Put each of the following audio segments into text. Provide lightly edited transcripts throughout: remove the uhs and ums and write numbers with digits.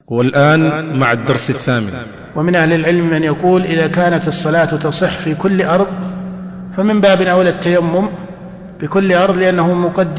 والآن مع الدرس الثامن. ومن أهل العلم من يقول إذا كانت الصلاة تصح في كل أرض فمن باب أولى التيمم بكل أرض لأنه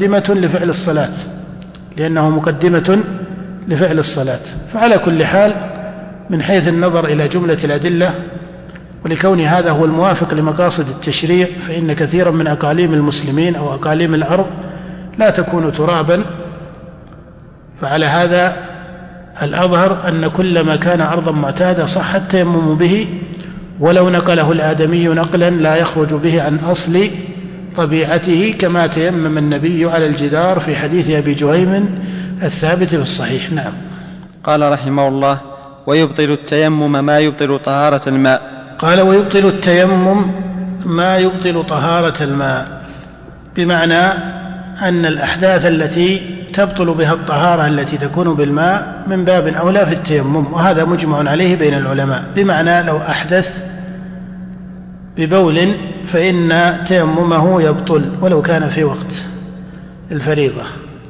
مقدمة لفعل الصلاة. فعلى كل حال من حيث النظر إلى جملة الأدلة ولكون هذا هو الموافق لمقاصد التشريع فإن كثيرا من أقاليم المسلمين أو أقاليم الأرض لا تكون ترابا، فعلى هذا الأظهر أن كل ما كان أرضا معتادة صح التيمم به ولو نقله الآدمي نقلا لا يخرج به عن أصل طبيعته، كما تيمم النبي على الجدار في حديث أبي جهيم الثابت في الصحيح. نعم. قال رحمه الله: ويبطل التيمم ما يبطل طهارة الماء. قال: ويبطل التيمم ما يبطل طهارة الماء، بمعنى أن الأحداث التي تبطل بها الطهارة التي تكون بالماء من باب أولى في التيمم، وهذا مجمع عليه بين العلماء. بمعنى لو أحدث ببول فإن تيممه يبطل ولو كان في وقت الفريضة،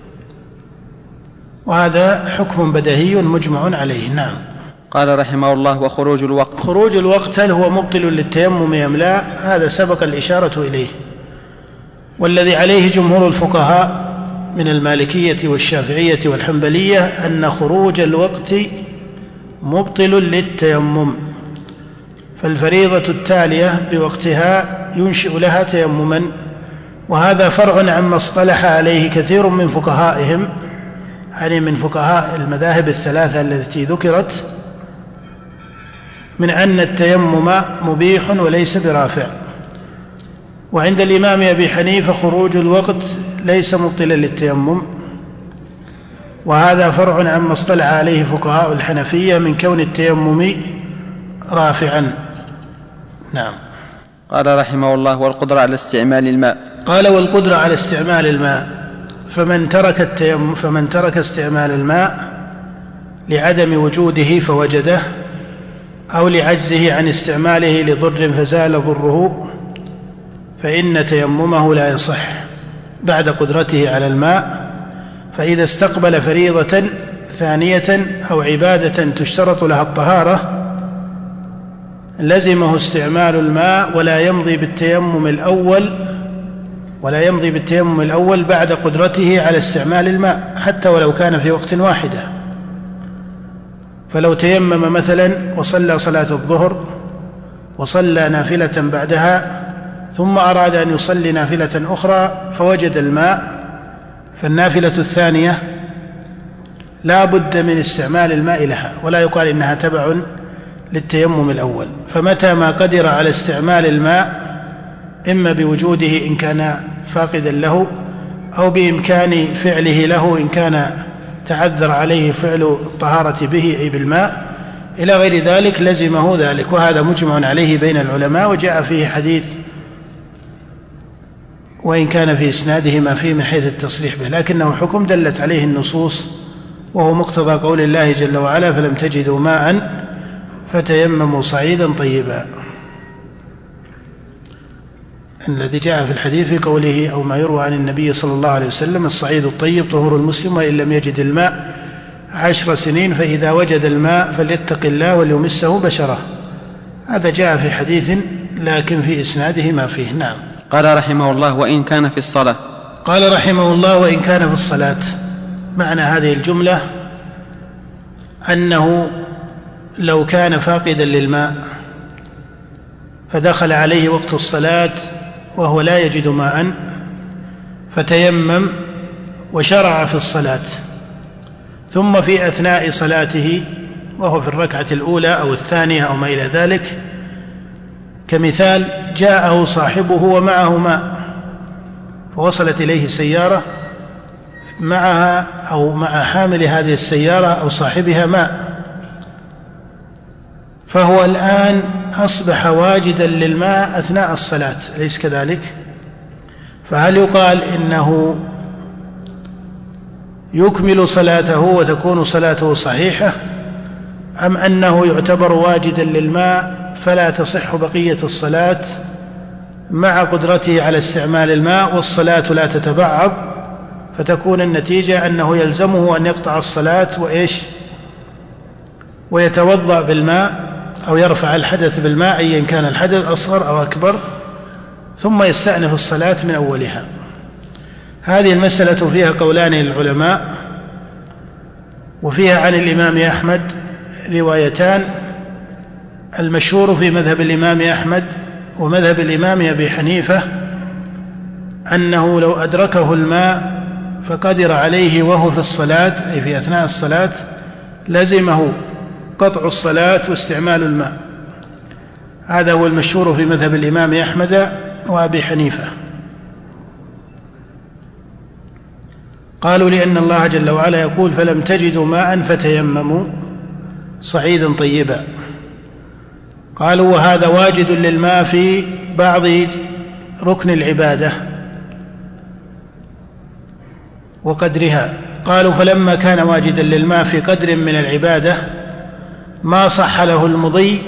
وهذا حكم بديهي مجمع عليه. نعم. قال رحمه الله: وخروج الوقت. خروج الوقت هل هو مبطل للتيمم أم لا؟ هذا سبق الإشارة إليه، والذي عليه جمهور الفقهاء من المالكية والشافعية والحنبلية أن خروج الوقت مبطل للتيمم، فالفريضة التالية بوقتها ينشئ لها تيمما، وهذا فرع عما اصطلح عليه كثير من فقهائهم، يعني من فقهاء المذاهب الثلاثة التي ذكرت، من أن التيمم مبيح وليس برافع. وعند الإمام أبي حنيفة خروج الوقت ليس مبطلا للتيمم، وهذا فرع عما اصطلح عليه فقهاء الحنفية من كون التيمم رافعا. نعم. قال رحمه الله: والقدرة على استعمال الماء. قال: والقدرة على استعمال الماء، فمن ترك استعمال الماء لعدم وجوده فوجده، أو لعجزه عن استعماله لضر فزال ضره، فإن تيممه لا يصح بعد قدرته على الماء. فإذا استقبل فريضة ثانية أو عبادة تشترط لها الطهارة لزمه استعمال الماء ولا يمضي بالتيمم الأول بعد قدرته على استعمال الماء حتى ولو كان في وقت واحدة. فلو تيمم مثلا وصلى صلاة الظهر وصلى نافلة بعدها ثم أراد أن يصلي نافلة أخرى فوجد الماء، فالنافلة الثانية لا بد من استعمال الماء لها، ولا يقال إنها تبع للتيمم الأول. فمتى ما قدر على استعمال الماء إما بوجوده إن كان فاقدا له أو بإمكان فعله له إن كان تعذر عليه فعل الطهارة به أي بالماء إلى غير ذلك لزمه ذلك، وهذا مجمع عليه بين العلماء. وجاء فيه حديث وإن كان في إسناده ما فيه من حيث التصريح به، لكنه حكم دلت عليه النصوص، وهو مقتضى قول الله جل وعلا: فلم تجدوا ماء فتيمموا صعيدا طيبا، الذي جاء في الحديث في قوله أو ما يروى عن النبي صلى الله عليه وسلم: الصعيد الطيب طهور المسلم وإن لم يجد الماء 10 سنين، فإذا وجد الماء فليتق الله وليمسه بشره. هذا جاء في حديث لكن في إسناده ما فيه. نعم. قال رحمه الله: وإن كان في الصلاة. قال رحمه الله: وإن كان في الصلاة. معنى هذه الجملة أنه لو كان فاقدا للماء فدخل عليه وقت الصلاة وهو لا يجد ماء فتيمم وشرع في الصلاة، ثم في أثناء صلاته وهو في الركعة الأولى أو الثانية أو ما إلى ذلك، كمثال جاءه صاحبه ومعه ماء فوصلت إليه سيارة معها أو مع حامل هذه السيارة أو صاحبها ماء، فهو الآن أصبح واجدا للماء أثناء الصلاة، أليس كذلك؟ فهل يقال إنه يكمل صلاته وتكون صلاته صحيحة، أم أنه يعتبر واجدا للماء فلا تصح بقية الصلاة مع قدرته على استعمال الماء والصلاة لا تتبعض، فتكون النتيجة أنه يلزمه أن يقطع الصلاة ويتوضأ بالماء أو يرفع الحدث بالماء أيا كان الحدث أصغر أو أكبر، ثم يستأنف الصلاة من أولها. هذه المسألة فيها قولان للعلماء، وفيها عن الإمام أحمد روايتان. المشهور في مذهب الإمام أحمد ومذهب الإمام أبي حنيفة أنه لو أدركه الماء فقدر عليه وهو في الصلاة، أي في أثناء الصلاة، لزمه قطع الصلاة واستعمال الماء. هذا هو المشهور في مذهب الإمام أحمد وأبي حنيفة. قالوا لأن الله جل وعلا يقول: فلم تجدوا ماء فتيمموا صعيدا طيبا. قالوا: وهذا واجد للماء في بعض ركن العبادة وقدرها. قالوا: فلما كان واجدا للماء في قدر من العبادة ما صح له المضي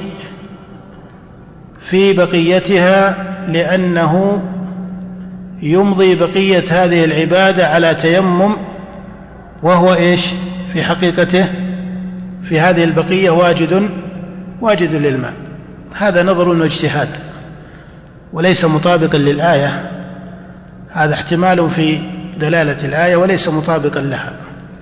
في بقيتها، لأنه يمضي بقية هذه العبادة على تيمم، وهو إيش في حقيقته في هذه البقية واجد للماء. هذا نظر واجتهاد وليس مطابقا للآية، هذا احتمال في دلالة الآية وليس مطابقا لها،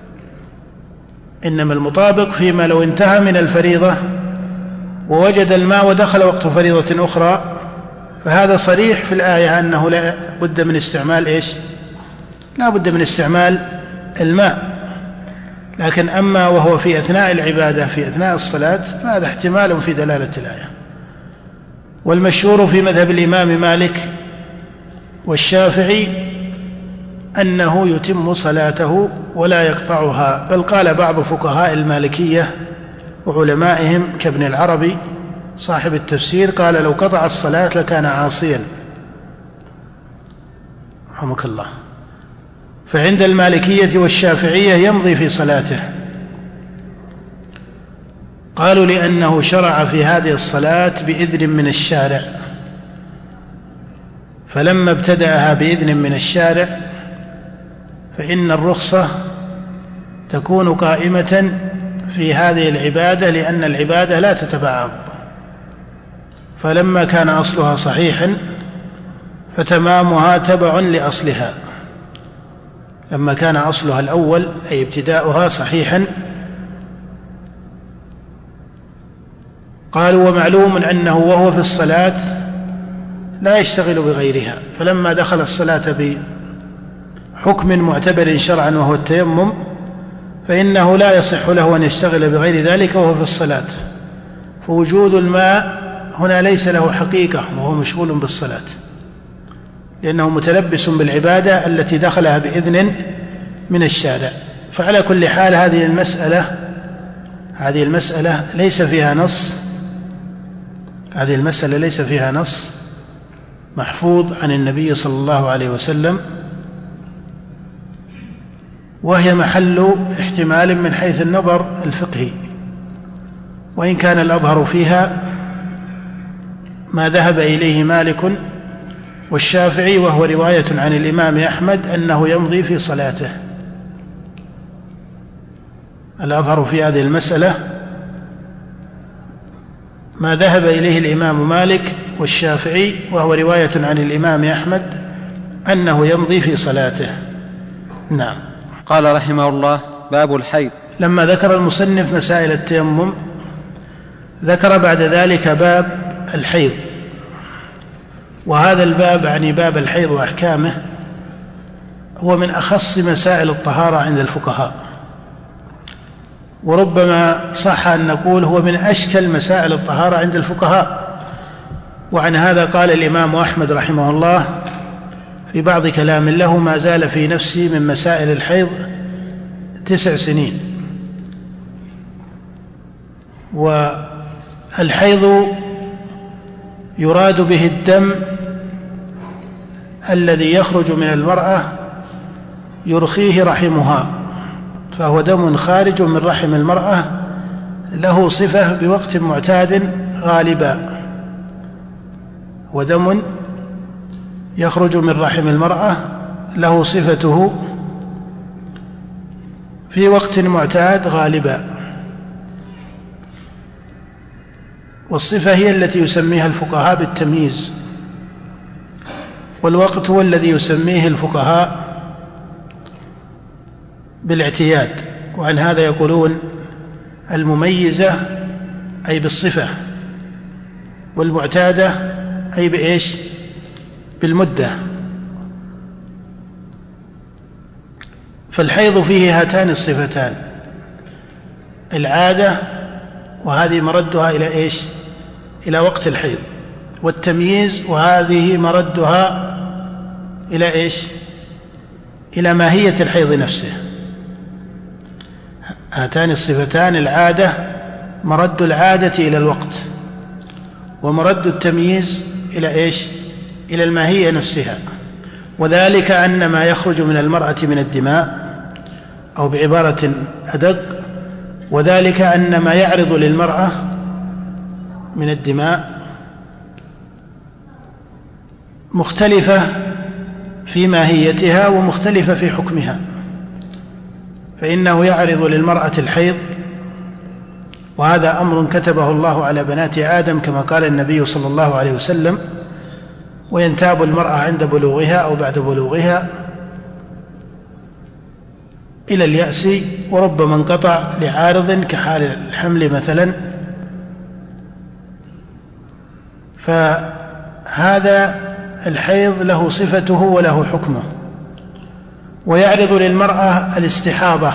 إنما المطابق فيما لو انتهى من الفريضة ووجد الماء ودخل وقت فريضة أخرى، فهذا صريح في الآية أنه لا بد من استعمال إيش؟ لا بد من استعمال الماء. لكن أما وهو في أثناء العبادة في أثناء الصلاة فهذا احتمال في دلالة الآية. والمشهور في مذهب الإمام مالك والشافعي أنه يتم صلاته ولا يقطعها، بل قال بعض فقهاء المالكية وعلمائهم كابن العربي صاحب التفسير، قال: لو قطع الصلاة لكان عاصيا، رحمك الله. فعند المالكية والشافعية يمضي في صلاته. قالوا: لأنه شرع في هذه الصلاة بإذن من الشارع، فلما ابتدأها بإذن من الشارع فإن الرخصة تكون قائمة في هذه العبادة، لأن العبادة لا تتبعض. فلما كان أصلها صحيحا فتمامها تبع لأصلها، لما كان أصلها الأول أي ابتداؤها صحيحا. قالوا: ومعلوم أنه وهو في الصلاة لا يشتغل بغيرها، فلما دخل الصلاة بحكم معتبر شرعا وهو التيمم فإنه لا يصح له أن يشتغل بغير ذلك وهو في الصلاة. فوجود الماء هنا ليس له حقيقة وهو مشغول بالصلاة، لأنه متلبس بالعبادة التي دخلها بإذن من الشارع. فعلى كل حال هذه المسألة ليس فيها نص، هذه المسألة ليس فيها نص محفوظ عن النبي صلى الله عليه وسلم، وهي محل احتمال من حيث النظر الفقهي، وإن كان الأظهر فيها ما ذهب إليه مالك والشافعي، وهو رواية عن الإمام أحمد أنه يمضي في صلاته. الأظهر في هذه المسألة ما ذهب إليه الإمام مالك والشافعي، وهو رواية عن الإمام أحمد أنه يمضي في صلاته. نعم. قال رحمه الله: باب الحيض. لما ذكر المصنف مسائل التيمم ذكر بعد ذلك باب الحيض، وهذا الباب يعني باب الحيض وأحكامه هو من أخص مسائل الطهارة عند الفقهاء، وربما صح أن نقول هو من أشكل مسائل الطهارة عند الفقهاء. وعن هذا قال الإمام أحمد رحمه الله في بعض كلام له: ما زال في نفسي من مسائل الحيض 9 سنين. والحيض يراد به الدم الذي يخرج من المرأة يرخيه رحمها، فهو دم خارج من رحم المرأة له صفة بوقت معتاد غالبا، ودم يخرج من رحم المرأة له صفته في وقت معتاد غالبا. والصفة هي التي يسميها الفقهاء بالتمييز، والوقت هو الذي يسميه الفقهاء بالاعتياد. وعن هذا يقولون المميزة أي بالصفة، والمعتادة أي بإيش؟ بالمدة. فالحيض فيه هاتان الصفتان، العادة وهذه مردها إلى إيش؟ إلى وقت الحيض، والتمييز وهذه مردها إلى إيش؟ إلى ماهية الحيض نفسه. هاتان الصفتان، العادة مرد العادة إلى الوقت، ومرد التمييز إلى إيش؟ إلى الماهية نفسها. وذلك أن ما يخرج من المرأة من الدماء، أو بعبارة أدق، وذلك أن ما يعرض للمرأة من الدماء مختلفة في ماهيتها ومختلفة في حكمها. فإنه يعرض للمرأة الحيض، وهذا أمر كتبه الله على بنات آدم كما قال النبي صلى الله عليه وسلم: وينتاب المرأة عند بلوغها أو بعد بلوغها إلى اليأس، وربما انقطع لعارض كحال الحمل مثلا. فهذا الحيض له صفته وله حكمه. ويعرض للمرأة الاستحاضة،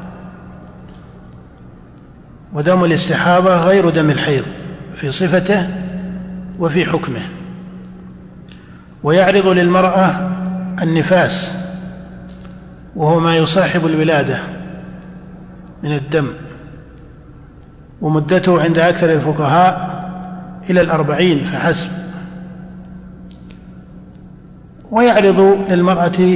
ودم الاستحاضة غير دم الحيض في صفته وفي حكمه. ويعرض للمرأة النفاس، وهو ما يصاحب الولادة من الدم، ومدته عند أكثر الفقهاء إلى 40 فحسب. ويعرض للمرأة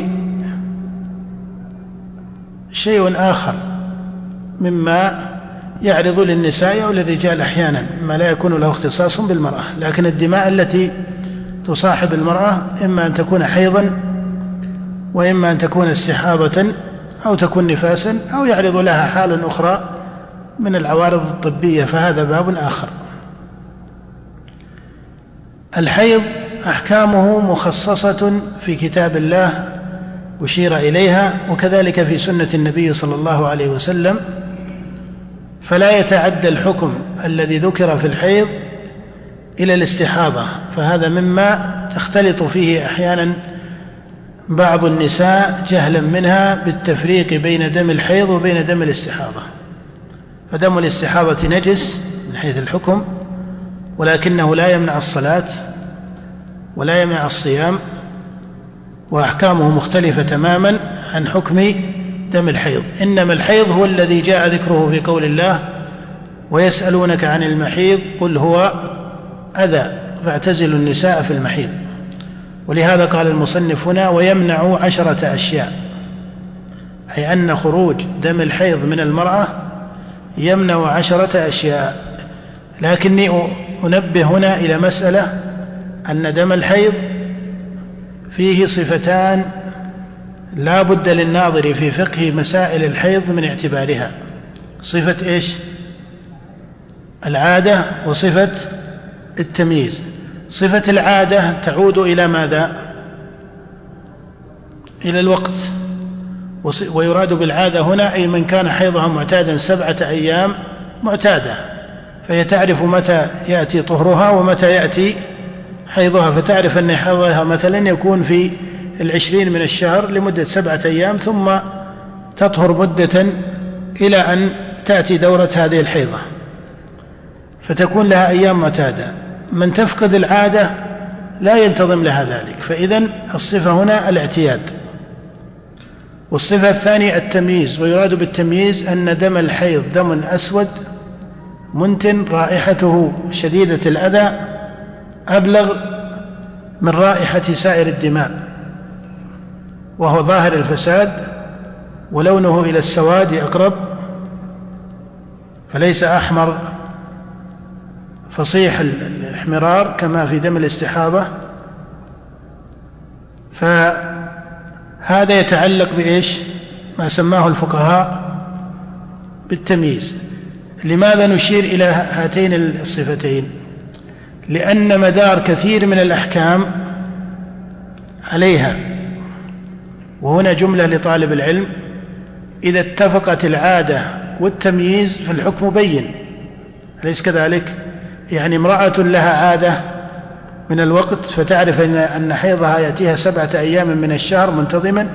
شيء آخر مما يعرض للنساء أو للرجال أحيانا، ما لا يكون له اختصاص بالمرأة. لكن الدماء التي تصاحب المرأة إما أن تكون حيضا، وإما أن تكون استحاضة، أو تكون نفاسا، أو يعرض لها حال أخرى من العوارض الطبية، فهذا باب آخر. الحيض أحكامه مخصصة في كتاب الله أشير إليها، وكذلك في سنة النبي صلى الله عليه وسلم، فلا يتعدى الحكم الذي ذكر في الحيض إلى الاستحاضة. فهذا مما تختلط فيه أحيانا بعض النساء جهلا منها بالتفريق بين دم الحيض وبين دم الاستحاضة. فدم الاستحاضة نجس من حيث الحكم، ولكنه لا يمنع الصلاة ولا يمنع الصيام، وأحكامه مختلفة تماما عن حكم دم الحيض. إنما الحيض هو الذي جاء ذكره في قول الله: ويسألونك عن المحيض قل هو أذى فاعتزلوا النساء في المحيض. ولهذا قال المصنف هنا: ويمنع 10 أشياء، أي أن خروج دم الحيض من المرأة يمنع 10 أشياء. لكني أنبه هنا إلى مسألة، أن دم الحيض فيه صفتان لا بد للناظر في فقه مسائل الحيض من اعتبارها: صفة إيش؟ العادة، وصفة التمييز. صفة العادة تعود إلى ماذا؟ إلى الوقت. ويراد بالعادة هنا أي من كان حيضها معتادا 7 أيام معتادة، فهي تعرف متى يأتي طهرها ومتى يأتي حيضها، فتعرف أن حيضها مثلا يكون في 20 من الشهر لمدة 7 أيام، ثم تطهر مدة إلى أن تأتي دورة هذه الحيضة، فتكون لها أيام معتادة. من تفقد العادة لا ينتظم لها ذلك، فإذن الصفة هنا الاعتياد. والصفة الثانية التمييز، ويراد بالتمييز أن دم الحيض دم أسود منتن رائحته شديدة الأذى أبلغ من رائحة سائر الدماء، وهو ظاهر الفساد، ولونه إلى السواد أقرب، فليس أحمر فصيح الاحمرار كما في دم الاستحاضة. فهذا يتعلق بإيش؟ ما سماه الفقهاء بالتمييز. لماذا نشير إلى هاتين الصفتين؟ لأن مدار كثير من الأحكام عليها. وهنا جملة لطالب العلم: إذا اتفقت العادة والتمييز فالحكم بين، أليس كذلك؟ يعني امرأة لها عادة من الوقت فتعرف أن حيضها يأتيها 7 أيام من الشهر منتظما،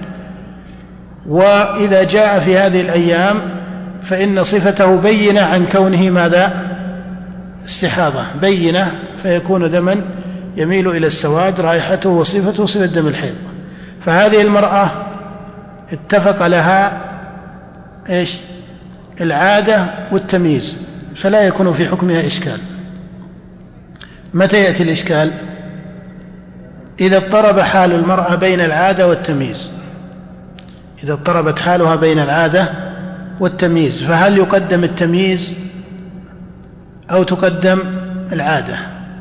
وإذا جاء في هذه الأيام فإن صفته بينة عن كونه ماذا؟ استحاضة بينة، فيكون دما يميل إلى السواد، رائحته وصفته صفة دم الحيض. فهذه المرأة اتفق لها إيش؟ العادة والتمييز، فلا يكون في حكمها إشكال. متى يأتي الإشكال؟ إذا اضطرب حال المرأة بين العادة والتمييز. إذا اضطربت حالها بين العادة والتمييز، فهل يقدم التمييز أو تقدم العادة؟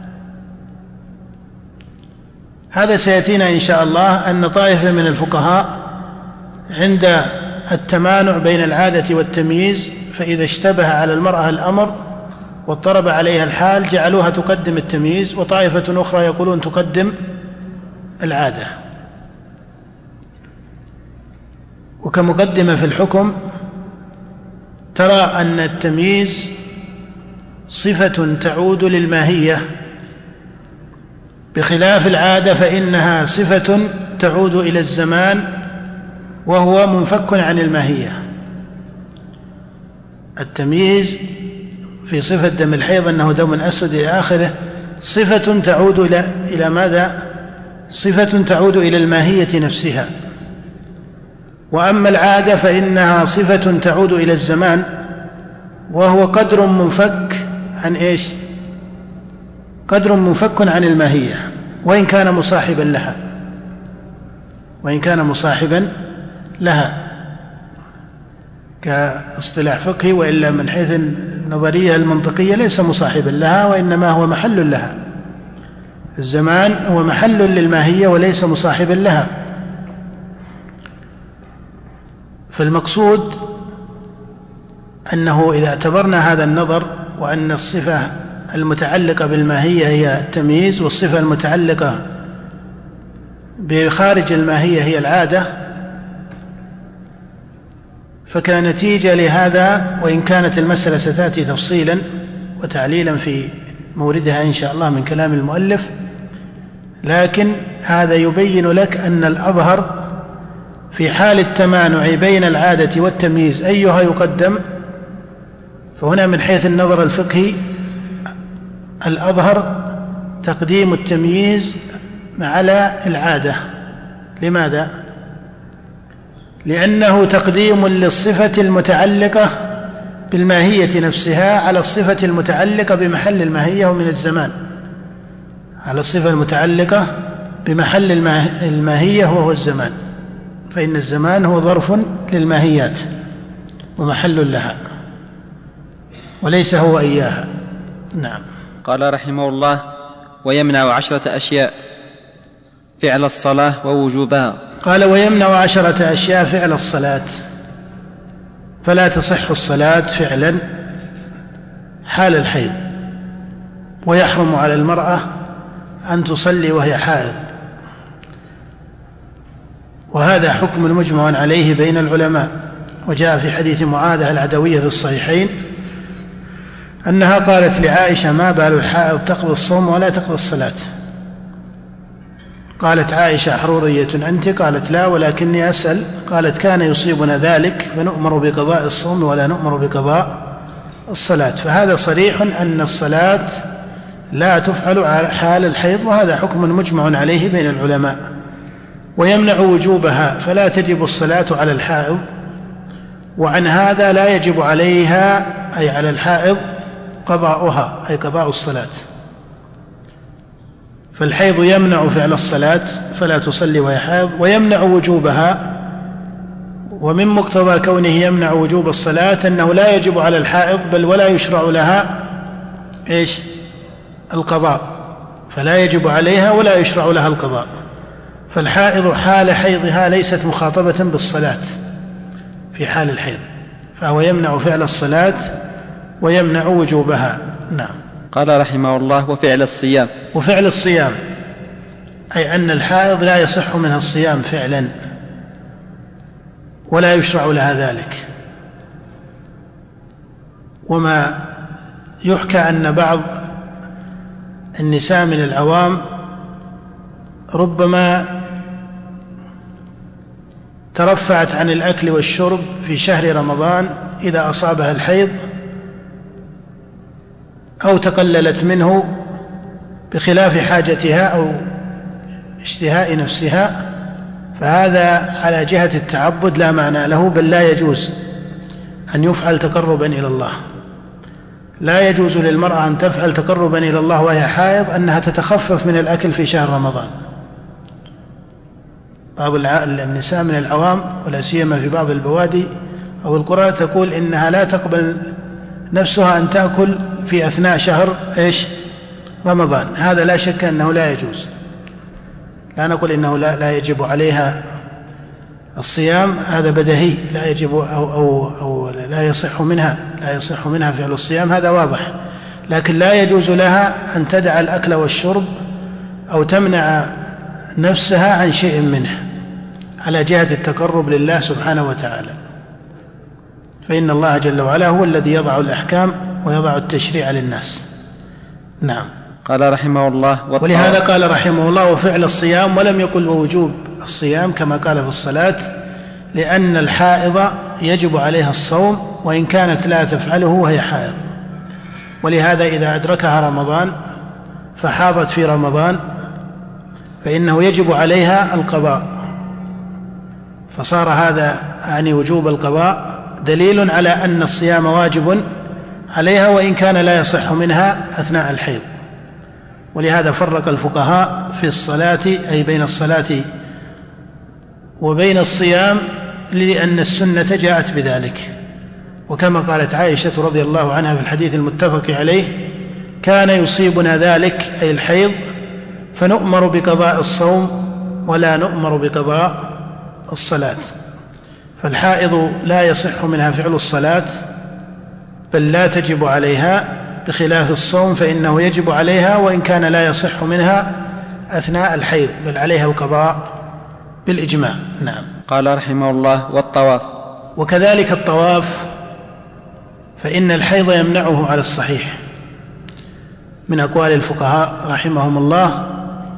هذا سيأتينا إن شاء الله أن طائفة من الفقهاء عند التمانع بين العادة والتمييز، فإذا اشتبه على المرأة الأمر واضطرب عليها الحال جعلوها تقدم التمييز، وطائفة أخرى يقولون تقدم العادة. وكمقدمة في الحكم ترى أن التمييز صفة تعود للماهية، بخلاف العادة فإنها صفة تعود إلى الزمان وهو منفك عن الماهية. التمييز في صفة دم الحيض أنه دم أسود إلى آخره صفة تعود إلى ماذا؟ صفة تعود إلى الماهية نفسها. وأما العادة فإنها صفة تعود إلى الزمان وهو قدر منفك عن إيش؟ قدر منفك عن الماهية، وإن كان مصاحبا لها، وإن كان مصاحبا لها كاصطلاح فقهي، وإلا من حيث النظرية المنطقية ليس مصاحبا لها، وإنما هو محل لها. الزمان هو محل للماهية وليس مصاحبا لها. فالمقصود أنه إذا اعتبرنا هذا النظر، وأن الصفة المتعلقة بالماهية هي التمييز، والصفة المتعلقة بخارج الماهية هي العادة، فكنتيجة لهذا، وإن كانت المسألة ستأتي تفصيلا وتعليلا في موردها إن شاء الله من كلام المؤلف، لكن هذا يبين لك أن الأظهر في حال التمانع بين العادة والتمييز أيها يقدم. فهنا من حيث النظر الفقهي الأظهر تقديم التمييز على العادة. لماذا؟ لأنه تقديم للصفة المتعلقة بالماهية نفسها على الصفة المتعلقة بمحل الماهية ومن الزمان، على الصفة المتعلقة بمحل الماهية وهو الزمان، فإن الزمان هو ظرف للماهيات ومحل لها وليس هو إياها. نعم. قال رحمه الله: ويمنع 10 أشياء: فعل الصلاة ووجوبها. قال: ويمنع 10 أشياء فعل الصلاة، فلا تصح الصلاة فعلا حال الحيض، ويحرم على المرأة أن تصلي وهي حائض. وهذا حكم مجمع عليه بين العلماء، وجاء في حديث معاذة العدوية في الصحيحين أنها قالت لعائشة: ما بال الحائض تقضي الصوم ولا تقضي الصلاة؟ قالت عائشة: حرورية أنت؟ قالت: لا، ولكني أسأل. قالت: كان يصيبنا ذلك فنؤمر بقضاء الصوم ولا نؤمر بقضاء الصلاة. فهذا صريح أن الصلاة لا تفعل على حال الحيض، وهذا حكم مجمع عليه بين العلماء. ويمنع وجوبها، فلا تجب الصلاة على الحائض، وعن هذا لا يجب عليها أي على الحائض قضاؤها أي قضاء الصلاة. فالحيض يمنع فعل الصلاة فلا تصلي وهي حائض، ويمنع وجوبها. ومن مقتضى كونه يمنع وجوب الصلاة أنه لا يجب على الحائض بل ولا يشرع لها إيش؟ القضاء، فلا يجب عليها ولا يشرع لها القضاء. فالحائض حال حيضها ليست مخاطبة بالصلاة في حال الحيض، فهو يمنع فعل الصلاة ويمنع وجوبها. نعم. قال رحمه الله: وفعل الصيام. وفعل الصيام أي أن الحائض لا يصح منها الصيام فعلا ولا يشرع لها ذلك. وما يحكى أن بعض النساء من العوام ربما ترفعت عن الأكل والشرب في شهر رمضان إذا أصابها الحيض أو تقللت منه بخلاف حاجتها أو اشتهاء نفسها، فهذا على جهة التعبد لا معنى له، بل لا يجوز أن يفعل تقربا إلى الله. لا يجوز للمرأة أن تفعل تقربا إلى الله وهي حائض أنها تتخفف من الأكل في شهر رمضان. بعض النساء من العوام ولا سيما في بعض البوادي أو القرى تقول إنها لا تقبل نفسها أن تأكل في أثناء شهر رمضان. هذا لا شك أنه لا يجوز. لا نقول إنه لا يجب عليها الصيام، هذا بديهي، لا يجب أو لا يصح منها فعل الصيام، هذا واضح. لكن لا يجوز لها أن تدع الأكل والشرب أو تمنع نفسها عن شيء منه على جهة التقرب لله سبحانه وتعالى، فإن الله جل وعلا هو الذي يضع الأحكام ويضع التشريع للناس. نعم. قال رحمه الله: ولهذا قال رحمه الله: وفعل الصيام، ولم يقل ووجوب الصيام كما قال في الصلاة، لأن الحائض يجب عليها الصوم وإن كانت لا تفعله وهي حائض. ولهذا إذا أدركها رمضان فحاضت في رمضان فإنه يجب عليها القضاء، فصار هذا يعني وجوب القضاء دليل على أن الصيام واجب عليها وإن كان لا يصح منها أثناء الحيض. ولهذا فرق الفقهاء في الصلاة أي بين الصلاة وبين الصيام، لأن السنة جاءت بذلك. وكما قالت عائشة رضي الله عنها في الحديث المتفق عليه: كان يصيبنا ذلك أي الحيض فنؤمر بقضاء الصوم ولا نؤمر بقضاء الصلاة. فالحائض لا يصح منها فعل الصلاة بل لا تجب عليها، بخلاف الصوم فإنه يجب عليها وإن كان لا يصح منها أثناء الحيض، بل عليها القضاء بالإجماع. نعم. قال رحمه الله: والطواف. وكذلك الطواف، فإن الحيض يمنعه على الصحيح من أقوال الفقهاء رحمهم الله،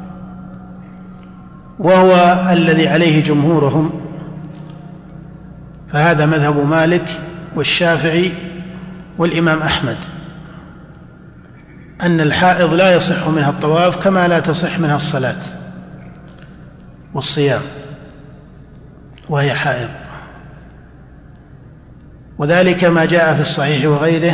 وهو الذي عليه جمهورهم، فهذا مذهب مالك والشافعي والإمام أحمد، أن الحائض لا يصح منها الطواف كما لا تصح منها الصلاة والصيام وهي حائض. وذلك ما جاء في الصحيح وغيره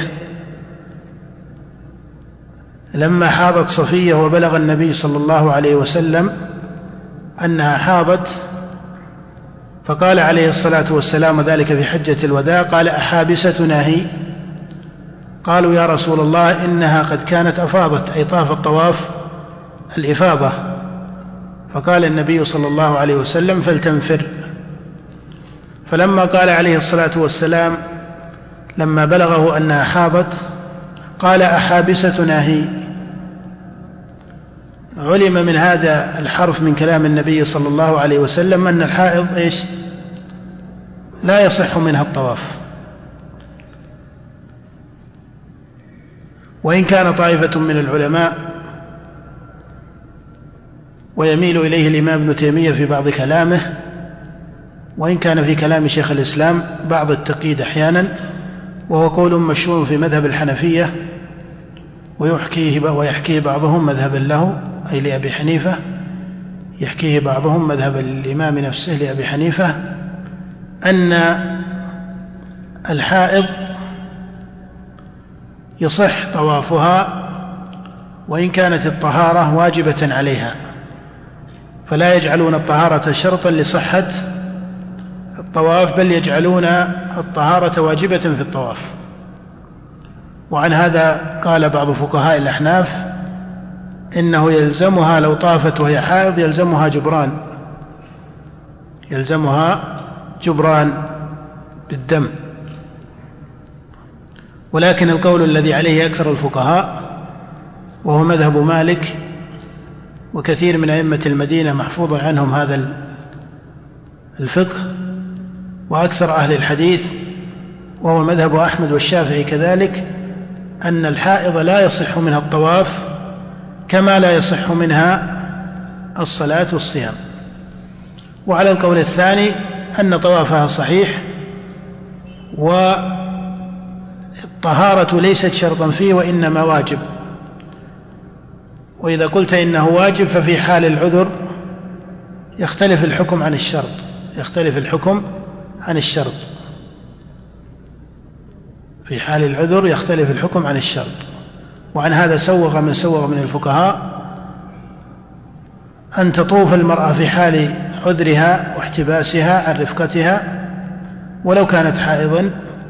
لما حاضت صفية وبلغ النبي صلى الله عليه وسلم أنها حاضت، فقال عليه الصلاة والسلام ذلك في حجة الوداع: قال: أحابستنا هي؟ قالوا: يا رسول الله إنها قد كانت أفاضت أي طافت طواف الإفاضة. فقال النبي صلى الله عليه وسلم: فلتنفر. فلما قال عليه الصلاة والسلام لما بلغه أنها حاضت قال: أحابستنا هي؟ علم من هذا الحرف من كلام النبي صلى الله عليه وسلم أن الحائض لا يصح منها الطواف. وإن كان طائفة من العلماء، ويميل إليه الإمام ابن تيمية في بعض كلامه، وإن كان في كلام شيخ الإسلام بعض التقييد أحيانا، وهو قول مشهور في مذهب الحنفية، ويحكيه بعضهم مذهبا له أي لأبي حنيفة، يحكيه بعضهم مذهب الإمام نفسه لأبي حنيفة، أن الحائض يصح طوافها وإن كانت الطهارة واجبة عليها، فلا يجعلون الطهارة شرطا لصحة الطواف، بل يجعلون الطهارة واجبة في الطواف. وعن هذا قال بعض فقهاء الأحناف إنه يلزمها لو طافت وهي حائض يلزمها جبران بالدم. ولكن القول الذي عليه أكثر الفقهاء وهو مذهب مالك وكثير من أئمة المدينة محفوظ عنهم هذا الفقه، وأكثر أهل الحديث وهو مذهب أحمد والشافعي كذلك، أن الحائض لا يصح منها الطواف كما لا يصح منها الصلاة والصيام. وعلى القول الثاني أن طوافها صحيح، والطهارة ليست شرطا فيه وإنما واجب. وإذا قلت إنه واجب ففي حال العذر يختلف الحكم عن الشرط، يختلف الحكم عن الشرط، في حال العذر يختلف الحكم عن الشرط. وعن هذا سوغ من الفقهاء أن تطوف المرأة في حال عذرها واحتباسها عن رفقتها ولو كانت حائضا،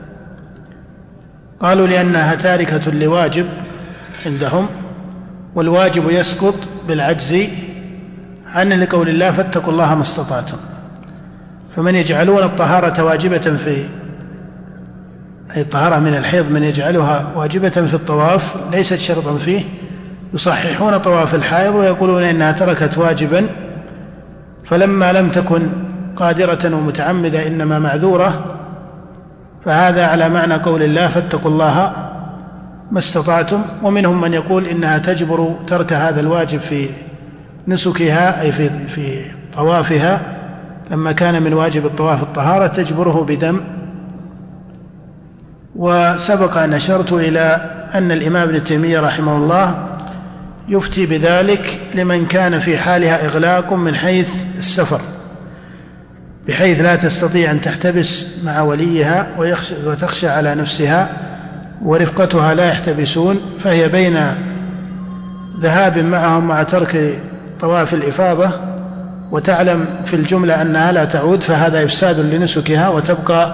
قالوا لأنها تاركة لواجب عندهم، والواجب يسقط بالعجز عنه لقول الله فاتقوا الله ما استطعتم. فمن يجعلون الطهارة واجبة في أي الطهارة من الحيض من يجعلها واجبة في الطواف ليست شرطا فيه، يصححون طواف الحائض ويقولون إنها تركت واجبا، فلما لم تكن قادرة ومتعمدة إنما معذورة، فهذا على معنى قول الله فاتقوا الله ما استطعتم. ومنهم من يقول إنها تجبر ترك هذا الواجب في نسكها أي في طوافها، لما كان من واجب الطواف الطهارة تجبره بدم. وسبق أن أشرت إلى أن الإمام ابن تيمية رحمه الله يفتي بذلك لمن كان في حالها إغلاق من حيث السفر، بحيث لا تستطيع أن تحتبس مع وليها وتخشى على نفسها ورفقتها لا يحتبسون، فهي بين ذهاب معهم مع ترك طواف الإفاضة وتعلم في الجملة أنها لا تعود، فهذا إفساد لنسكها وتبقى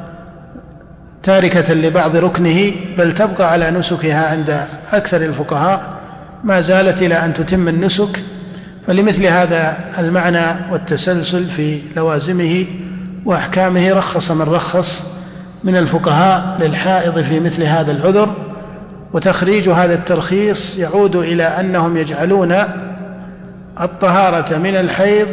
تاركة لبعض ركنه، بل تبقى على نسكها عند أكثر الفقهاء ما زالت إلى أن تتم النسك. فلمثل هذا المعنى والتسلسل في لوازمه وأحكامه رخص من رخص من الفقهاء للحائض في مثل هذا العذر. وتخريج هذا الترخيص يعود إلى أنهم يجعلون الطهارة من الحيض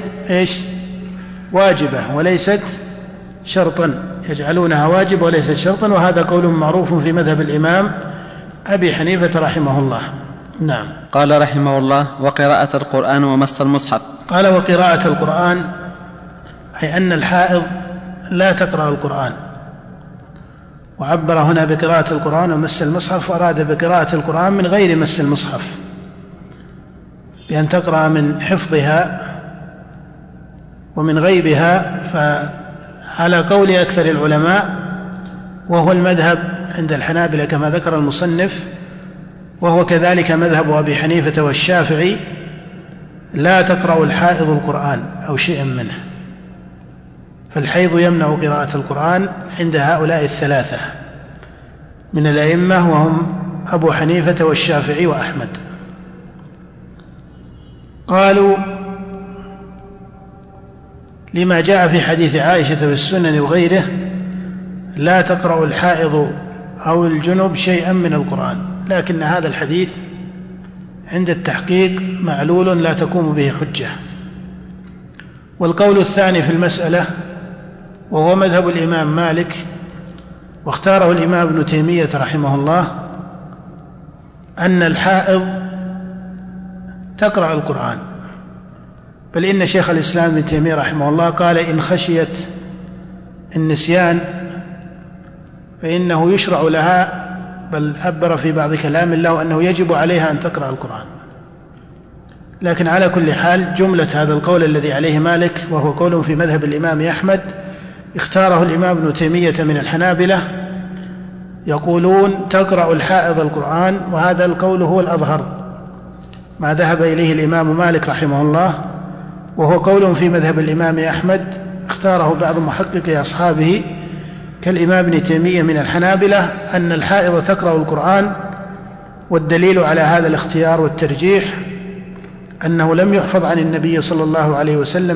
واجبة وليست شرطا، يجعلونها واجب وليست شرطا، وهذا قول معروف في مذهب الإمام أبي حنيفة رحمه الله. نعم. قال رحمه الله: وقراءة القرآن ومس المصحف. قال: وقراءة القرآن، أي أن الحائض لا تقرأ القرآن، وعبر هنا بقراءة القرآن ومس المصحف، وأراد بقراءة القرآن من غير مس المصحف، بأن تقرأ من حفظها ومن غيبها. فعلى قول أكثر العلماء، وهو المذهب عند الحنابلة كما ذكر المصنف، وهو كذلك مذهب أبي حنيفة والشافعي، لا تقرأ الحائض القرآن أو شيئا منه، فالحيض يمنع قراءة القرآن عند هؤلاء الثلاثة من الأئمة، وهم أبو حنيفة والشافعي وأحمد. قالوا: لما جاء في حديث عائشة في السنن وغيره: لا تقرأ الحائض أو الجنب شيئا من القرآن. لكن هذا الحديث عند التحقيق معلول لا تقوم به حجة. والقول الثاني في المسألة، وهو مذهب الإمام مالك واختاره الإمام ابن تيمية رحمه الله، أن الحائض تقرأ القرآن، بل إن شيخ الإسلام ابن تيمية رحمه الله قال: إن خشيت النسيان فإنه يشرع لها، بل عبر في بعض كلام الله أنه يجب عليها أن تقرأ القرآن. لكن على كل حال جملة هذا القول الذي عليه مالك، وهو قول في مذهب الإمام أحمد، اختاره الإمام ابن تيمية من الحنابلة، يقولون تقرأ الحائض القرآن، وهذا القول هو الأظهر ما ذهب إليه الإمام مالك رحمه الله، وهو قول في مذهب الإمام أحمد اختاره بعض محققي أصحابه كالإمام ابن تيمية من الحنابلة، أن الحائض تقرأ القرآن. والدليل على هذا الاختيار والترجيح أنه لم يحفظ عن النبي صلى الله عليه وسلم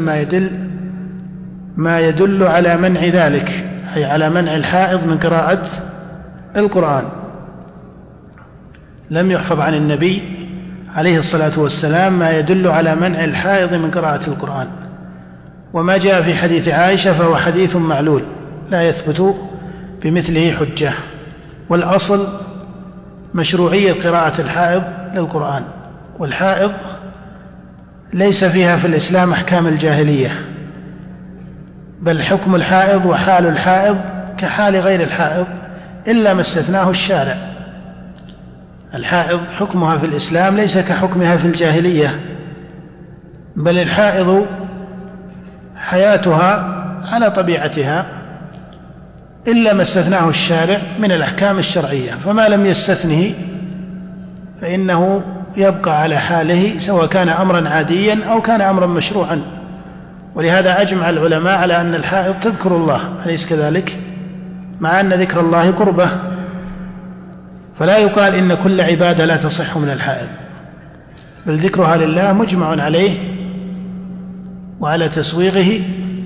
ما يدل على منع ذلك، أي على منع الحائض من قراءة القرآن. لم يحفظ عن النبي عليه الصلاة والسلام ما يدل على منع الحائض من قراءة القرآن، وما جاء في حديث عائشة فهو حديث معلول لا يثبت بمثله حجة. والأصل مشروعية قراءة الحائض للقرآن، والحائض ليس فيها في الإسلام أحكام الجاهلية، بل حكم الحائض وحال الحائض كحال غير الحائض إلا ما استثناه الشارع. الحائض حكمها في الإسلام ليس كحكمها في الجاهلية، بل الحائض حياتها على طبيعتها إلا ما استثناه الشارع من الأحكام الشرعية، فما لم يستثنه فإنه يبقى على حاله سواء كان أمرا عاديا أو كان أمرا مشروعا. ولهذا أجمع العلماء على أن الحائض تذكر الله، أليس كذلك؟ مع أن ذكر الله قربة، فلا يقال إن كل عبادة لا تصح من الحائض، بل ذكرها لله مجمع عليه وعلى تسويغه.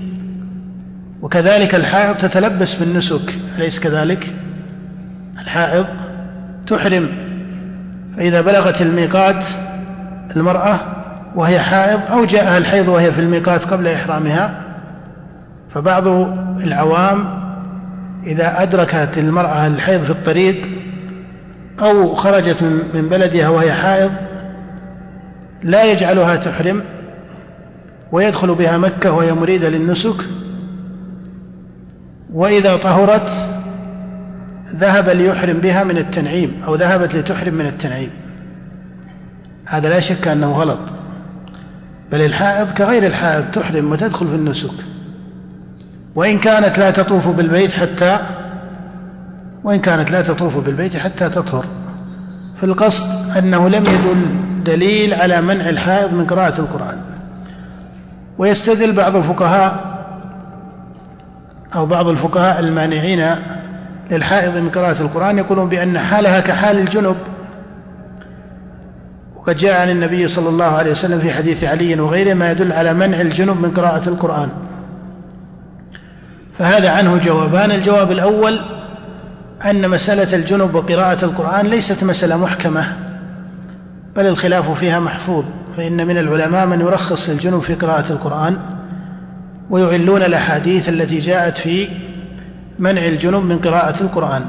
وكذلك الحائض تتلبس بالنسك، أليس كذلك؟ الحائض تحرم، فإذا بلغت الميقات المرأة وهي حائض أو جاءها الحيض وهي في الميقات قبل إحرامها، فبعض العوام إذا أدركت المرأة الحيض في الطريق أو خرجت من بلدها وهي حائض لا يجعلها تحرم ويدخل بها مكة وهي مريدة للنسك، وإذا طهرت ذهب ليحرم بها من التنعيم أو ذهبت لتحرم من التنعيم. هذا لا شك أنه غلط، بل الحائض كغير الحائض تحرم وتدخل في النسك، وإن كانت لا تطوف بالبيت حتى تطهر. في القصد أنه لم يدل دليل على منع الحائض من قراءة القرآن. ويستدل بعض الفقهاء المانعين للحائض من قراءة القرآن يقولون بأن حالها كحال الجنب، وقد جاء عن النبي صلى الله عليه وسلم في حديث علي وغيره ما يدل على منع الجنب من قراءة القرآن. فهذا عنه جوابان: الجواب الأول أن مسألة الجنب وقراءة القرآن ليست مسألة محكمة، بل الخلاف فيها محفوظ، فإن من العلماء من يرخص الجنب في قراءة القرآن ويعلون الأحاديث التي جاءت في منع الجنب من قراءة القرآن.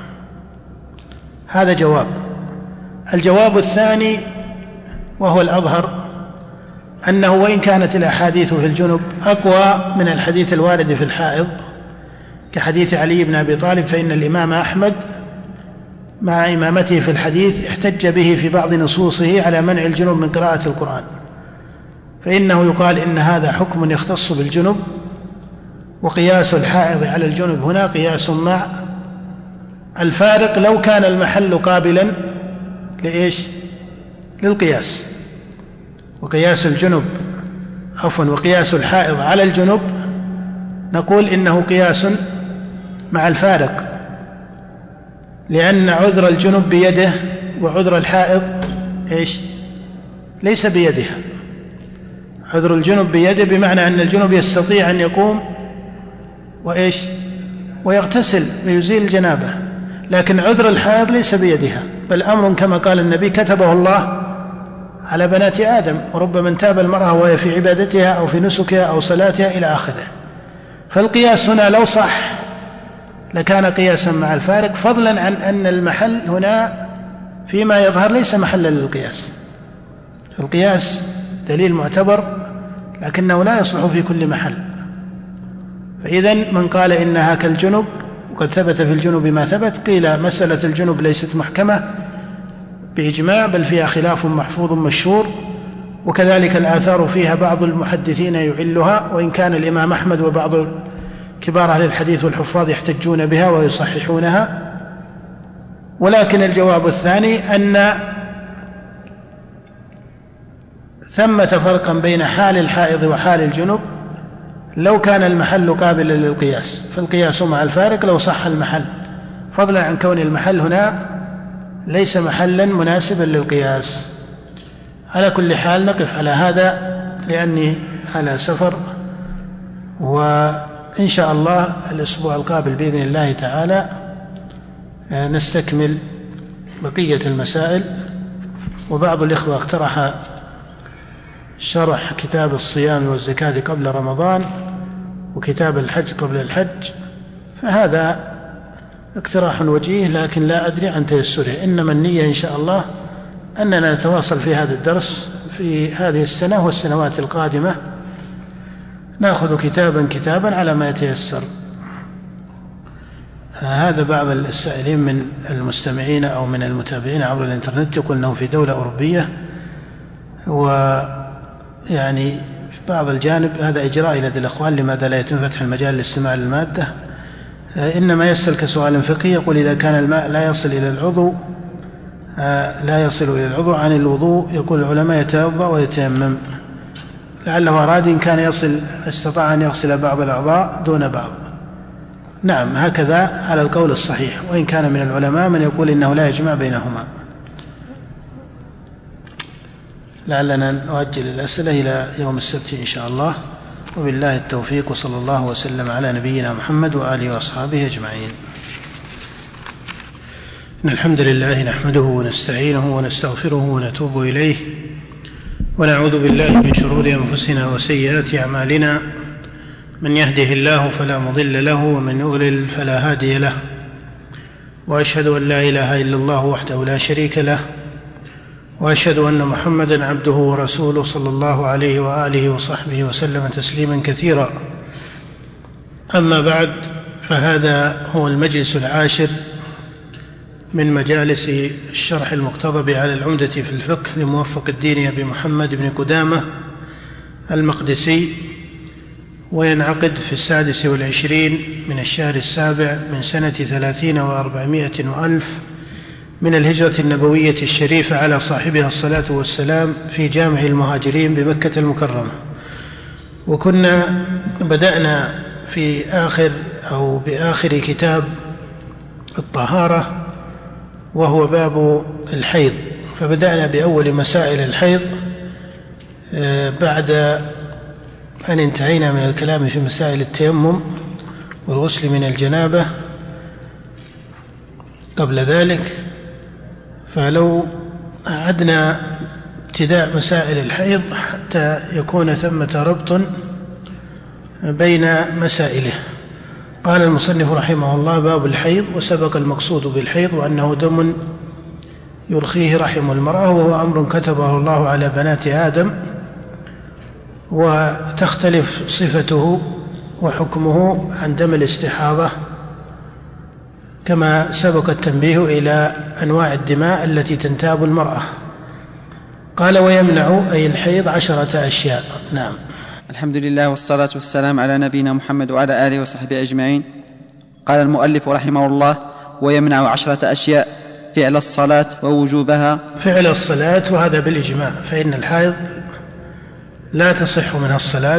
هذا جواب. الجواب الثاني وهو الأظهر أنه وإن كانت الأحاديث في الجنب أقوى من الحديث الوارد في الحائض كحديث علي بن أبي طالب، فإن الإمام أحمد مع إمامته في الحديث احتج به في بعض نصوصه على منع الجنب من قراءة القرآن، فإنه يقال إن هذا حكم يختص بالجنب، وقياس الحائض على الجنب هنا قياس مع الفارق لو كان المحل قابلا للقياس. وقياس الحائض على الجنب نقول إنه قياس مع الفارق، لأن عذر الجنب بيده وعذر الحائض ليس بيدها. عذر الجنب بيده بمعنى أن الجنب يستطيع أن يقوم ويغتسل ويزيل الجنابة، لكن عذر الحائض ليس بيدها، بل أمر كما قال النبي كتبه الله على بنات آدم، وربما تاب المرأة وهي في عبادتها أو في نسكها أو صلاتها إلى آخره. فالقياس هنا لو صح لكان قياسا مع الفارق، فضلا عن أن المحل هنا فيما يظهر ليس محلا للقياس. فالقياس دليل معتبر لكنه لا يصلح في كل محل. فإذن من قال إنها كالجنب وقد ثبت في الجنب ما ثبت، قيل مسألة الجنب ليست محكمة بإجماع، بل فيها خلاف محفوظ مشهور، وكذلك الآثار فيها بعض المحدثين يعلها، وإن كان الإمام أحمد وبعض كبار أهل الحديث والحفاظ يحتجون بها ويصححونها. ولكن الجواب الثاني أن ثمة فرقا بين حال الحائض وحال الجنب لو كان المحل قابلا للقياس، فالقياس مع الفارق لو صح المحل، فضلا عن كون المحل هنا ليس محلا مناسبا للقياس. على كل حال نقف على هذا لأني على سفر، وإن شاء الله الأسبوع القابل بإذن الله تعالى نستكمل بقية المسائل. وبعض الإخوة اقترح شرح كتاب الصيام والزكاة قبل رمضان وكتاب الحج قبل الحج، فهذا اقتراح وجيه، لكن لا أدري عن تيسره. إنما النية إن شاء الله أننا نتواصل في هذا الدرس في هذه السنة والسنوات القادمة، نأخذ كتابا على ما يتيسر. هذا بعض السائلين من المستمعين أو من المتابعين عبر الإنترنت يقول أنه في دولة أوروبية، ويعني في بعض الجانب هذا إجراء لدى الأخوان، لماذا لا يتم فتح المجال للاستماع للمادة؟ إنما يسأل كسؤال فقهي، يقول إذا كان الماء لا يصل إلى العضو عن الوضوء، يقول العلماء يتوضأ ويتيمم. لعله أراد إن كان استطاع أن يغسل بعض الأعضاء دون بعض. نعم، هكذا على القول الصحيح، وإن كان من العلماء من يقول إنه لا يجمع بينهما. لعلنا نؤجل الأسئلة إلى يوم السبت إن شاء الله، وبالله التوفيق، وصلى الله وسلم على نبينا محمد وآله وأصحابه أجمعين. إن الحمد لله نحمده ونستعينه ونستغفره ونتوب إليه، ونعوذ بالله من شرور أنفسنا وسيئات أعمالنا، من يهده الله فلا مضل له ومن يضلل فلا هادي له، وأشهد أن لا إله إلا الله وحده لا شريك له، وأشهد أن محمدا عبده ورسوله صلى الله عليه وآله وصحبه وسلم تسليما كثيرا. أما بعد، فهذا هو المجلس العاشر من مجالس الشرح المقتضب على العمدة في الفقه لموفق الدين أبي محمد بن قدامة المقدسي، وينعقد في 26 من الشهر السابع من سنة 30 و400 وألف من الهجرة النبوية الشريفة على صاحبها الصلاة والسلام في جامع المهاجرين بمكة المكرمة. وكنا بدأنا بآخر كتاب الطهارة، وهو باب الحيض، فبدأنا بأول مسائل الحيض بعد أن انتهينا من الكلام في مسائل التيمم والغسل من الجنابة قبل ذلك. فلو أعدنا ابتداء مسائل الحيض حتى يكون ثمة ربط بين مسائله. قال المصنف رحمه الله: باب الحيض. وسبق المقصود بالحيض وأنه دم يرخيه رحم المرأة، وهو أمر كتبه الله على بنات آدم، وتختلف صفته وحكمه عن دم الاستحاضة، كما سبق التنبيه إلى أنواع الدماء التي تنتاب المرأة. قال: ويمنع أي الحيض 10 أشياء. نعم. الحمد لله والصلاة والسلام على نبينا محمد وعلى آله وصحبه أجمعين. قال المؤلف رحمه الله: ويمنع 10 أشياء: فعل الصلاة ووجوبها. فعل الصلاة، وهذا بالإجماع، فإن الحائض لا تصح منها الصلاة،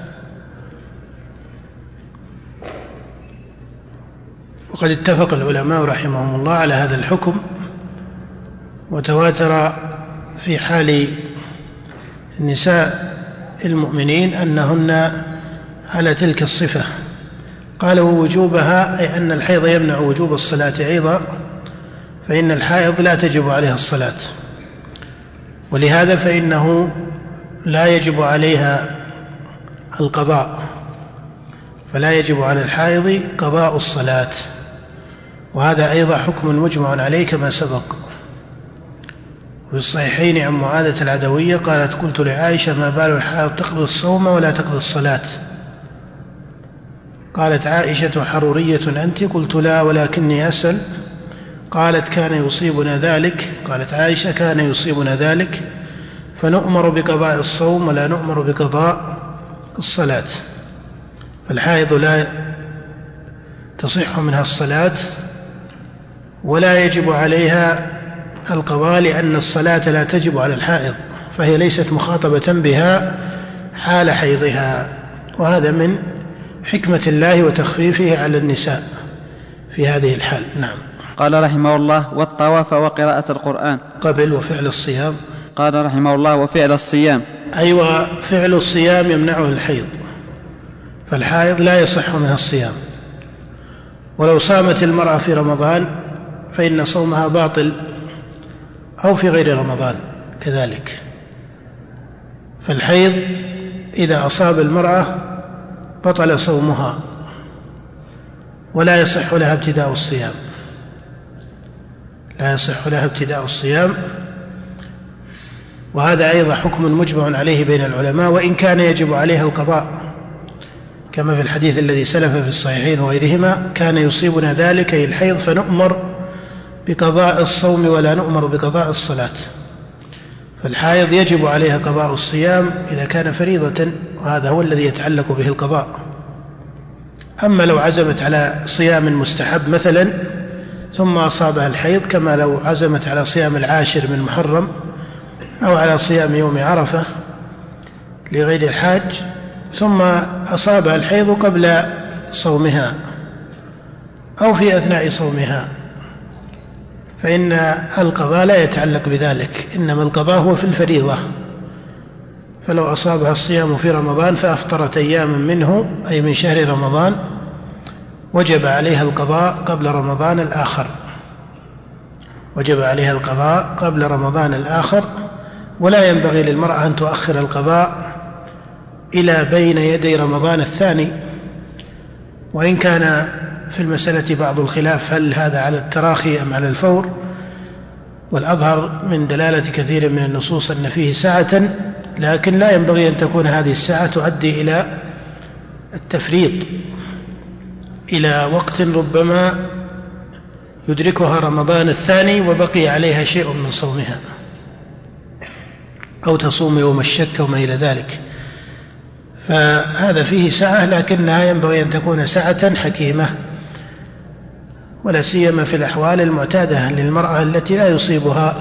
وقد اتفق العلماء رحمهم الله على هذا الحكم، وتواتر في حال النساء المؤمنين أنهن على تلك الصفة. قال: ووجوبها، أي أن الحيض يمنع وجوب الصلاة أيضا، فإن الحائض لا تجب عليها الصلاة، ولهذا فإنه لا يجب عليها القضاء، فلا يجب على الحائض قضاء الصلاة، وهذا أيضا حكم مجمع عليه كما سبق. في الصحيحين عن معاذة العدوية قالت: قلت لعائشة: ما بال الحائض تقضي الصوم ولا تقضي الصلاة؟ قالت عائشة: حرورية أنت؟ قلت: لا، ولكني أسأل. قالت: كان يصيبنا ذلك. قالت عائشة: كان يصيبنا ذلك، فنؤمر بقضاء الصوم ولا نؤمر بقضاء الصلاة. فالحائض لا تصح منها الصلاة ولا يجب عليها القضاء، لأن الصلاة لا تجب على الحائض، فهي ليست مخاطبة بها حال حيضها، وهذا من حكمة الله وتخفيفه على النساء في هذه الحال. نعم. قال رحمه الله: والطواف وقراءة القرآن. قبل وفعل الصيام. قال رحمه الله: وفعل الصيام. أيوة، فعل الصيام يمنعه الحيض، فالحائض لا يصح منها الصيام، ولو صامت المرأة في رمضان فإن صومها باطل، أو في غير رمضان، كذلك. فالحيض إذا أصاب المرأة بطل صومها ولا يصح لها ابتداء الصيام، لا يصح لها ابتداء الصيام. وهذا أيضا حكم مجمع عليه بين العلماء، وإن كان يجب عليها القضاء كما في الحديث الذي سلف في الصحيحين وغيرهما: كان يصيبنا ذلك أي الحيض فنؤمر بقضاء الصوم ولا نؤمر بقضاء الصلاة. فالحائض يجب عليها قضاء الصيام إذا كان فريضة، وهذا هو الذي يتعلق به القضاء. أما لو عزمت على صيام مستحب مثلا ثم أصابها الحيض، كما لو عزمت على صيام 10 من محرم أو على صيام يوم عرفة لغير الحاج، ثم أصابها الحيض قبل صومها أو في أثناء صومها، فإن القضاء لا يتعلق بذلك، إنما القضاء هو في الفريضة. فلو أصابها الصيام في رمضان فأفطرت أياما منه أي من شهر رمضان، وجب عليها القضاء قبل رمضان الآخر، وجب عليها القضاء قبل رمضان الآخر. ولا ينبغي للمرأة أن تؤخر القضاء إلى بين يدي رمضان الثاني. وإن كان في المسألة بعض الخلاف هل هذا على التراخي أم على الفور، والأظهر من دلالة كثير من النصوص أن فيه سعة، لكن لا ينبغي أن تكون هذه الساعة تؤدي إلى التفريط، إلى وقت ربما يدركها رمضان الثاني وبقي عليها شيء من صومها، أو تصوم يوم الشك وما إلى ذلك. فهذا فيه سعة، لكنها ينبغي أن تكون سعة حكيمة، ولا سيما في الأحوال المعتادة للمرأة التي لا يصيبها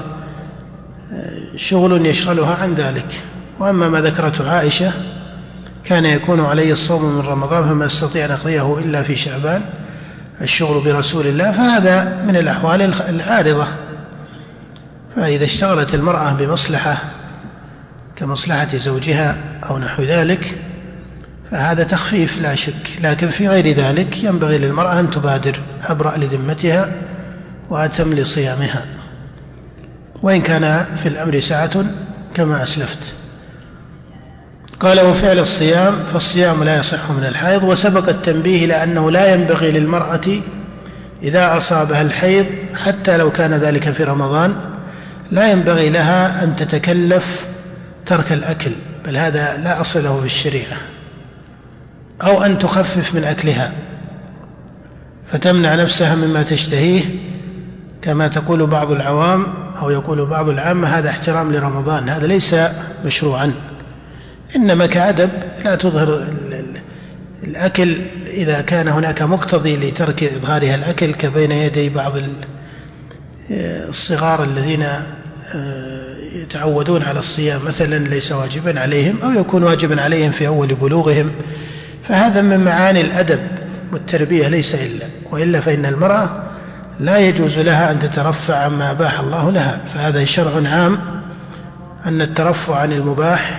شغل يشغلها عن ذلك. وأما ما ذكرته عائشة: كان يكون علي الصوم من رمضان فما استطيع أن أقضيه إلا في شعبان، الشغل برسول الله، فهذا من الأحوال العارضة. فإذا اشتغلت المرأة بمصلحة كمصلحة زوجها أو نحو ذلك فهذا تخفيف لا شك، لكن في غير ذلك ينبغي للمرأة أن تبادر، أبرأ لذمتها وأتم لصيامها، وإن كان في الأمر سعة كما أسلفت. قال: وفعل الصيام، فالصيام لا يصح من الحيض. وسبق التنبيه إلى أنه لا ينبغي للمرأة إذا أصابها الحيض حتى لو كان ذلك في رمضان، لا ينبغي لها أن تتكلف ترك الأكل، بل هذا لا أصل له في الشريعة، أو أن تخفف من أكلها فتمنع نفسها مما تشتهيه كما تقول بعض العوام أو يقول بعض العامة: هذا احترام لرمضان. هذا ليس مشروعا، إنما كأدب لا تظهر الأكل إذا كان هناك مقتضي لترك إظهارها الأكل، كبين يدي بعض الصغار الذين يتعودون على الصيام مثلا ليس واجبا عليهم أو يكون واجبا عليهم في أول بلوغهم، فهذا من معاني الأدب والتربية ليس إلا، وإلا فإن المرأة لا يجوز لها أن تترفع عما أباح الله لها. فهذا شرع عام أن الترفع عن المباح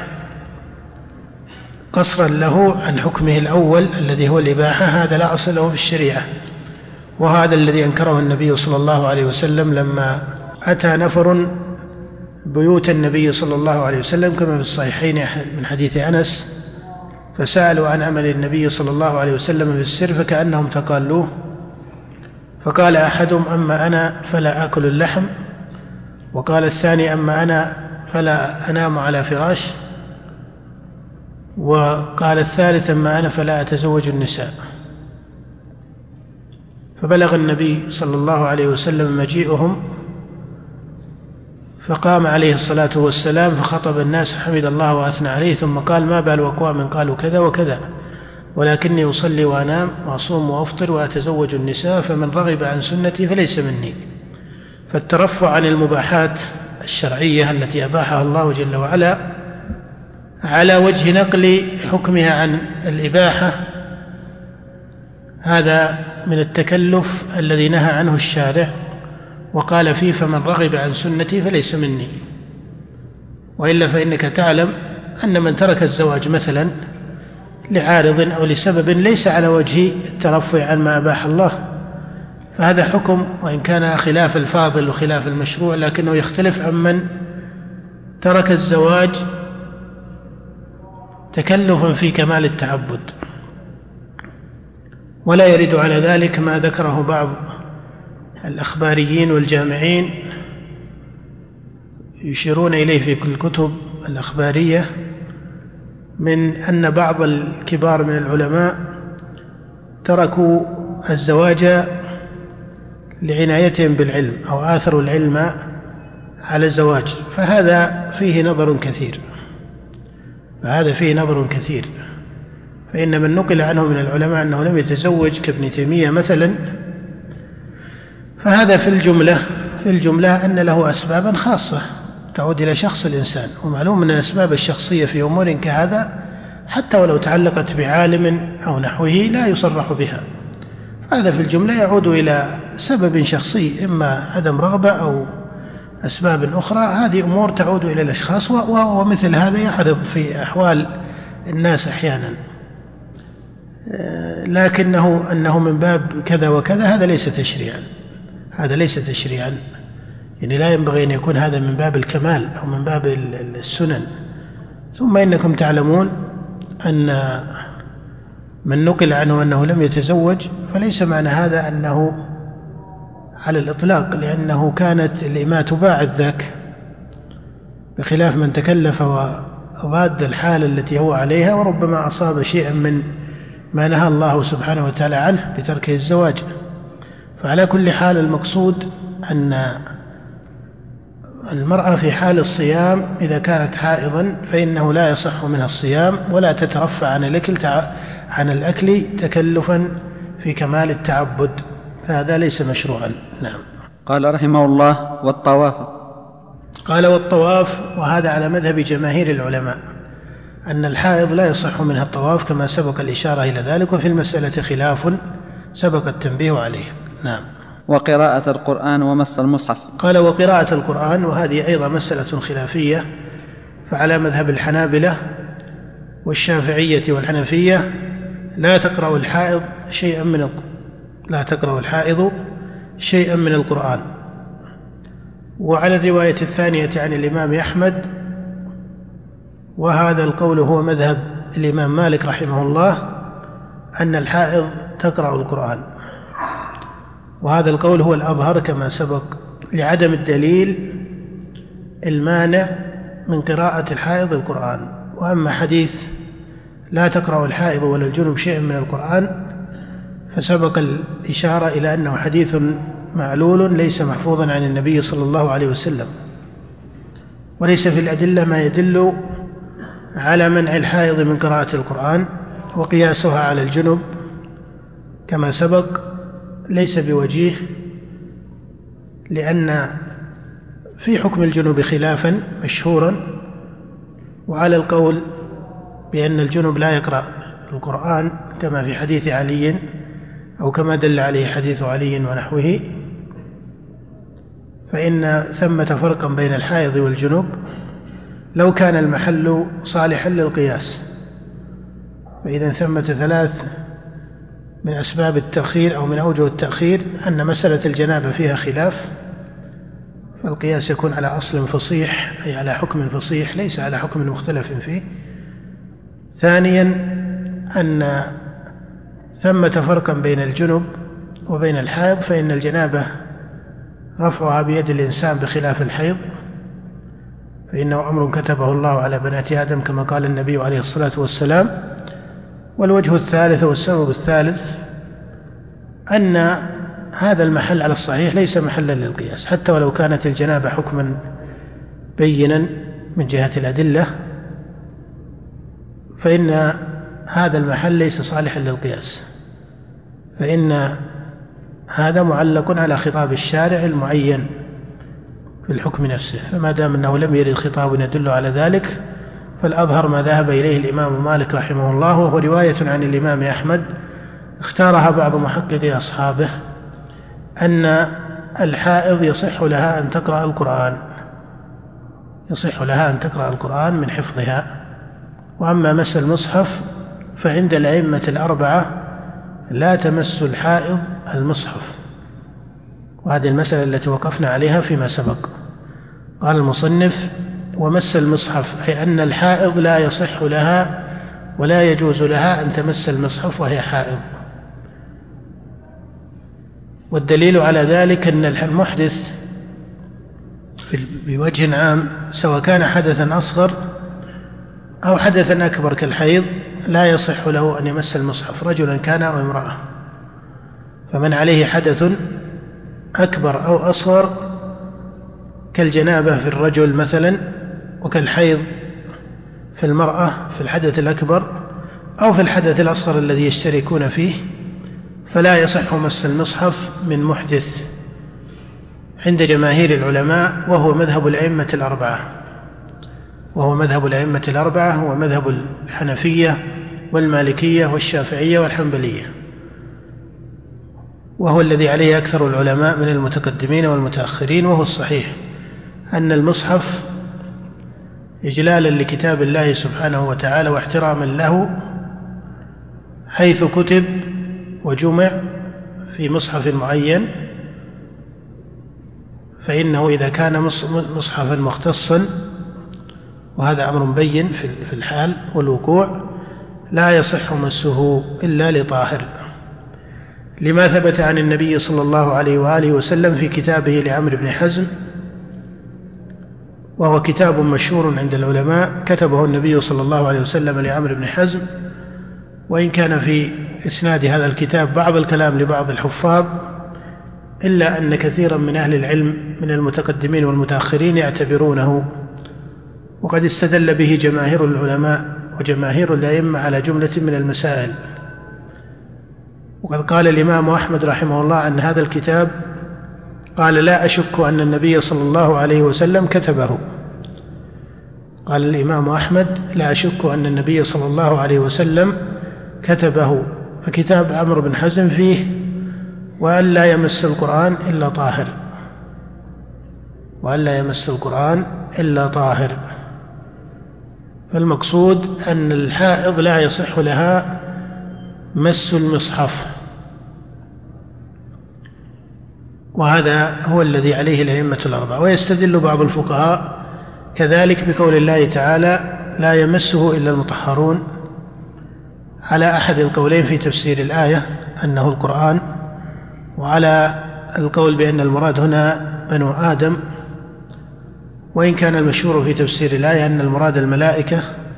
قصرا له عن حكمه الأول الذي هو الإباحة هذا لا أصل له في الشريعة. وهذا الذي أنكره النبي صلى الله عليه وسلم لما أتى نفر بيوت النبي صلى الله عليه وسلم كما في الصحيحين من حديث أنس، فسألوا عن عمل النبي صلى الله عليه وسلم في السر فكأنهم تقالوه، فقال أحدهم: أما أنا فلا آكل اللحم، وقال الثاني: أما أنا فلا أنام على فراش، وقال الثالث: أما أنا فلا أتزوج النساء. فبلغ النبي صلى الله عليه وسلم مجيئهم، فقام عليه الصلاة والسلام فخطب الناس فحمد الله وأثنى عليه، ثم قال: ما بال أقوام قالوا كذا وكذا، ولكني أصلي وأنام وأصوم وأفطر وأتزوج النساء، فمن رغب عن سنتي فليس مني. فالترفع عن المباحات الشرعية التي أباحها الله جل وعلا على وجه نقل حكمها عن الإباحة هذا من التكلف الذي نهى عنه الشارع، وقال فيه: فمن رغب عن سنتي فليس مني. وإلا فإنك تعلم أن من ترك الزواج مثلا لعارض أو لسبب ليس على وجه الترفع عن ما أباح الله، فهذا حكم وإن كان خلاف الفاضل وخلاف المشروع، لكنه يختلف عن من ترك الزواج تكلفا في كمال التعبد، ولا يرد على ذلك ما ذكره بعض الأخباريين والجامعين يشيرون إليه في الكتب الأخبارية من أن بعض الكبار من العلماء تركوا الزواج لعنايتهم بالعلم أو آثروا العلم على الزواج، فهذا فيه نظر كثير. فإن من نقل عنه من العلماء أنه لم يتزوج كابن تيمية مثلا، فهذا في الجملة أن له أسبابا خاصة تعود إلى شخص الإنسان، ومعلوم أن الأسباب الشخصية في أمور كهذا حتى ولو تعلقت بعالم أو نحوه لا يصرح بها. هذا في الجملة يعود إلى سبب شخصي، إما عدم رغبة أو أسباب أخرى، هذه أمور تعود إلى الأشخاص، ومثل هذا يعرض في أحوال الناس أحيانا، لكنه أنه من باب كذا وكذا هذا ليس تشريعا، يعني لا ينبغي أن يكون هذا من باب الكمال أو من باب السنن. ثم إنكم تعلمون أن من نقل عنه أنه لم يتزوج فليس معنى هذا أنه على الإطلاق، لأنه كانت الإماء تباعد ذاك، بخلاف من تكلف وضاد الحال التي هو عليها وربما أصاب شيئا من ما نهى الله سبحانه وتعالى عنه بتركه الزواج. فعلى كل حال المقصود أن المرأة في حال الصيام إذا كانت حائضا فإنه لا يصح منها الصيام ولا تترفع عن الأكل تكلفا في كمال التعبد، فهذا ليس مشروعا. نعم. قال رحمه الله: والطواف. قال: والطواف، وهذا على مذهب جماهير العلماء أن الحائض لا يصح منها الطواف كما سبق الإشارة إلى ذلك، وفي المسألة خلاف سبق التنبيه عليه. نعم. وقراءة القرآن ومس المصحف. قال: وقراءة القرآن، وهذه أيضا مسألة خلافية، فعلى مذهب الحنابلة والشافعية والحنفية لا تقرأ الحائض شيئا من القرآن. وعلى الرواية الثانية عن الإمام أحمد، وهذا القول هو مذهب الإمام مالك رحمه الله، أن الحائض تقرأ القرآن، وهذا القول هو الأظهر كما سبق، لعدم الدليل المانع من قراءة الحائض القرآن. وأما حديث لا تقرأ الحائض ولا الجنب شيئا من القرآن فسبق الإشارة إلى أنه حديث معلول ليس محفوظا عن النبي صلى الله عليه وسلم، وليس في الأدلة ما يدل على منع الحائض من قراءة القرآن، وقياسها على الجنب كما سبق ليس بوجيه، لأن في حكم الجنب خلافا مشهورا، وعلى القول بأن الجنب لا يقرأ القرآن كما في حديث علي أو كما دل عليه حديث علي ونحوه، فإن ثمة فرقا بين الحائض والجنب لو كان المحل صالحا للقياس. فإذا ثمة ثلاث من أسباب التأخير أو من أوجه التأخير أن مسألة الجنابة فيها خلاف، فالقياس يكون على أصل فصيح، أي على حكم فصيح ليس على حكم مختلف فيه. ثانيا أن ثمة فرقا بين الجنب وبين الحيض، فإن الجنابة رفعها بيد الإنسان بخلاف الحيض، فإنه أمر كتبه الله على بنات آدم كما قال النبي عليه الصلاة والسلام. والوجه الثالث والسبب الثالث أن هذا المحل على الصحيح ليس محلا للقياس، حتى ولو كانت الجنابة حكما بينا من جهة الأدلة، فإن هذا المحل ليس صالحا للقياس، فإن هذا معلق على خطاب الشارع المعين في الحكم نفسه، فما دام أنه لم يرد خطاب يدل على ذلك، فالأظهر ما ذهب إليه الإمام مالك رحمه الله، وهو رواية عن الإمام أحمد اختارها بعض محققي أصحابه، أن الحائض يصح لها أن تقرأ القرآن من حفظها. وأما مس المصحف فعند الأئمة الأربعة لا تمس الحائض المصحف، وهذه المسألة التي وقفنا عليها فيما سبق. قال المصنف: ومس المصحف، أي أن الحائض لا يصح لها ولا يجوز لها أن تمس المصحف وهي حائض. والدليل على ذلك أن المحدث بوجه عام سواء كان حدثا أصغر أو حدثا أكبر كالحيض لا يصح له أن يمس المصحف، رجلا كان أو امرأة. فمن عليه حدث أكبر أو أصغر كالجنابة في الرجل مثلا، وكالحيض في المرأة في الحدث الأكبر، أو في الحدث الأصغر الذي يشتركون فيه، فلا يصح مس المصحف من محدث عند جماهير العلماء، وهو مذهب الأئمة الأربعة، هو مذهب الحنفية والمالكية والشافعية والحنبلية، وهو الذي عليه أكثر العلماء من المتقدمين والمتأخرين. وهو الصحيح أن المصحف إجلالا لكتاب الله سبحانه وتعالى واحتراما له، حيث كتب وجمع في مصحف معين، فإنه إذا كان مصحفا مختصا، وهذا أمر بين في الحال والوقوع، لا يصح مسه إلا لطاهر، لما ثبت عن النبي صلى الله عليه وآله وسلم في كتابه لعمرو بن حزم، وهو كتاب مشهور عند العلماء، كتبه النبي صلى الله عليه وسلم لعمرو بن حزم، وإن كان في إسناد هذا الكتاب بعض الكلام لبعض الحفاظ، إلا أن كثيرا من أهل العلم من المتقدمين والمتأخرين يعتبرونه، وقد استدل به جماهير العلماء وجماهير الأئمة على جملة من المسائل. وقد قال الإمام أحمد رحمه الله عن هذا الكتاب، قال: لا أشك أن النبي صلى الله عليه وسلم كتبه. قال الإمام أحمد: لا أشك أن النبي صلى الله عليه وسلم كتبه. فكتاب عمرو بن حزم فيه: وأن لا يمس القرآن إلا طاهر، فالمقصود أن الحائض لا يصح لها مس المصحف، وهذا هو الذي عليه الأئمة الأربعة. ويستدل بعض الفقهاء كذلك بقول الله تعالى: لا يمسه إلا المطهرون، على أحد القولين في تفسير الآية أنه القرآن، وعلى القول بأن المراد هنا بنو آدم، وإن كان المشهور في تفسير الآية أن المراد الملائكة،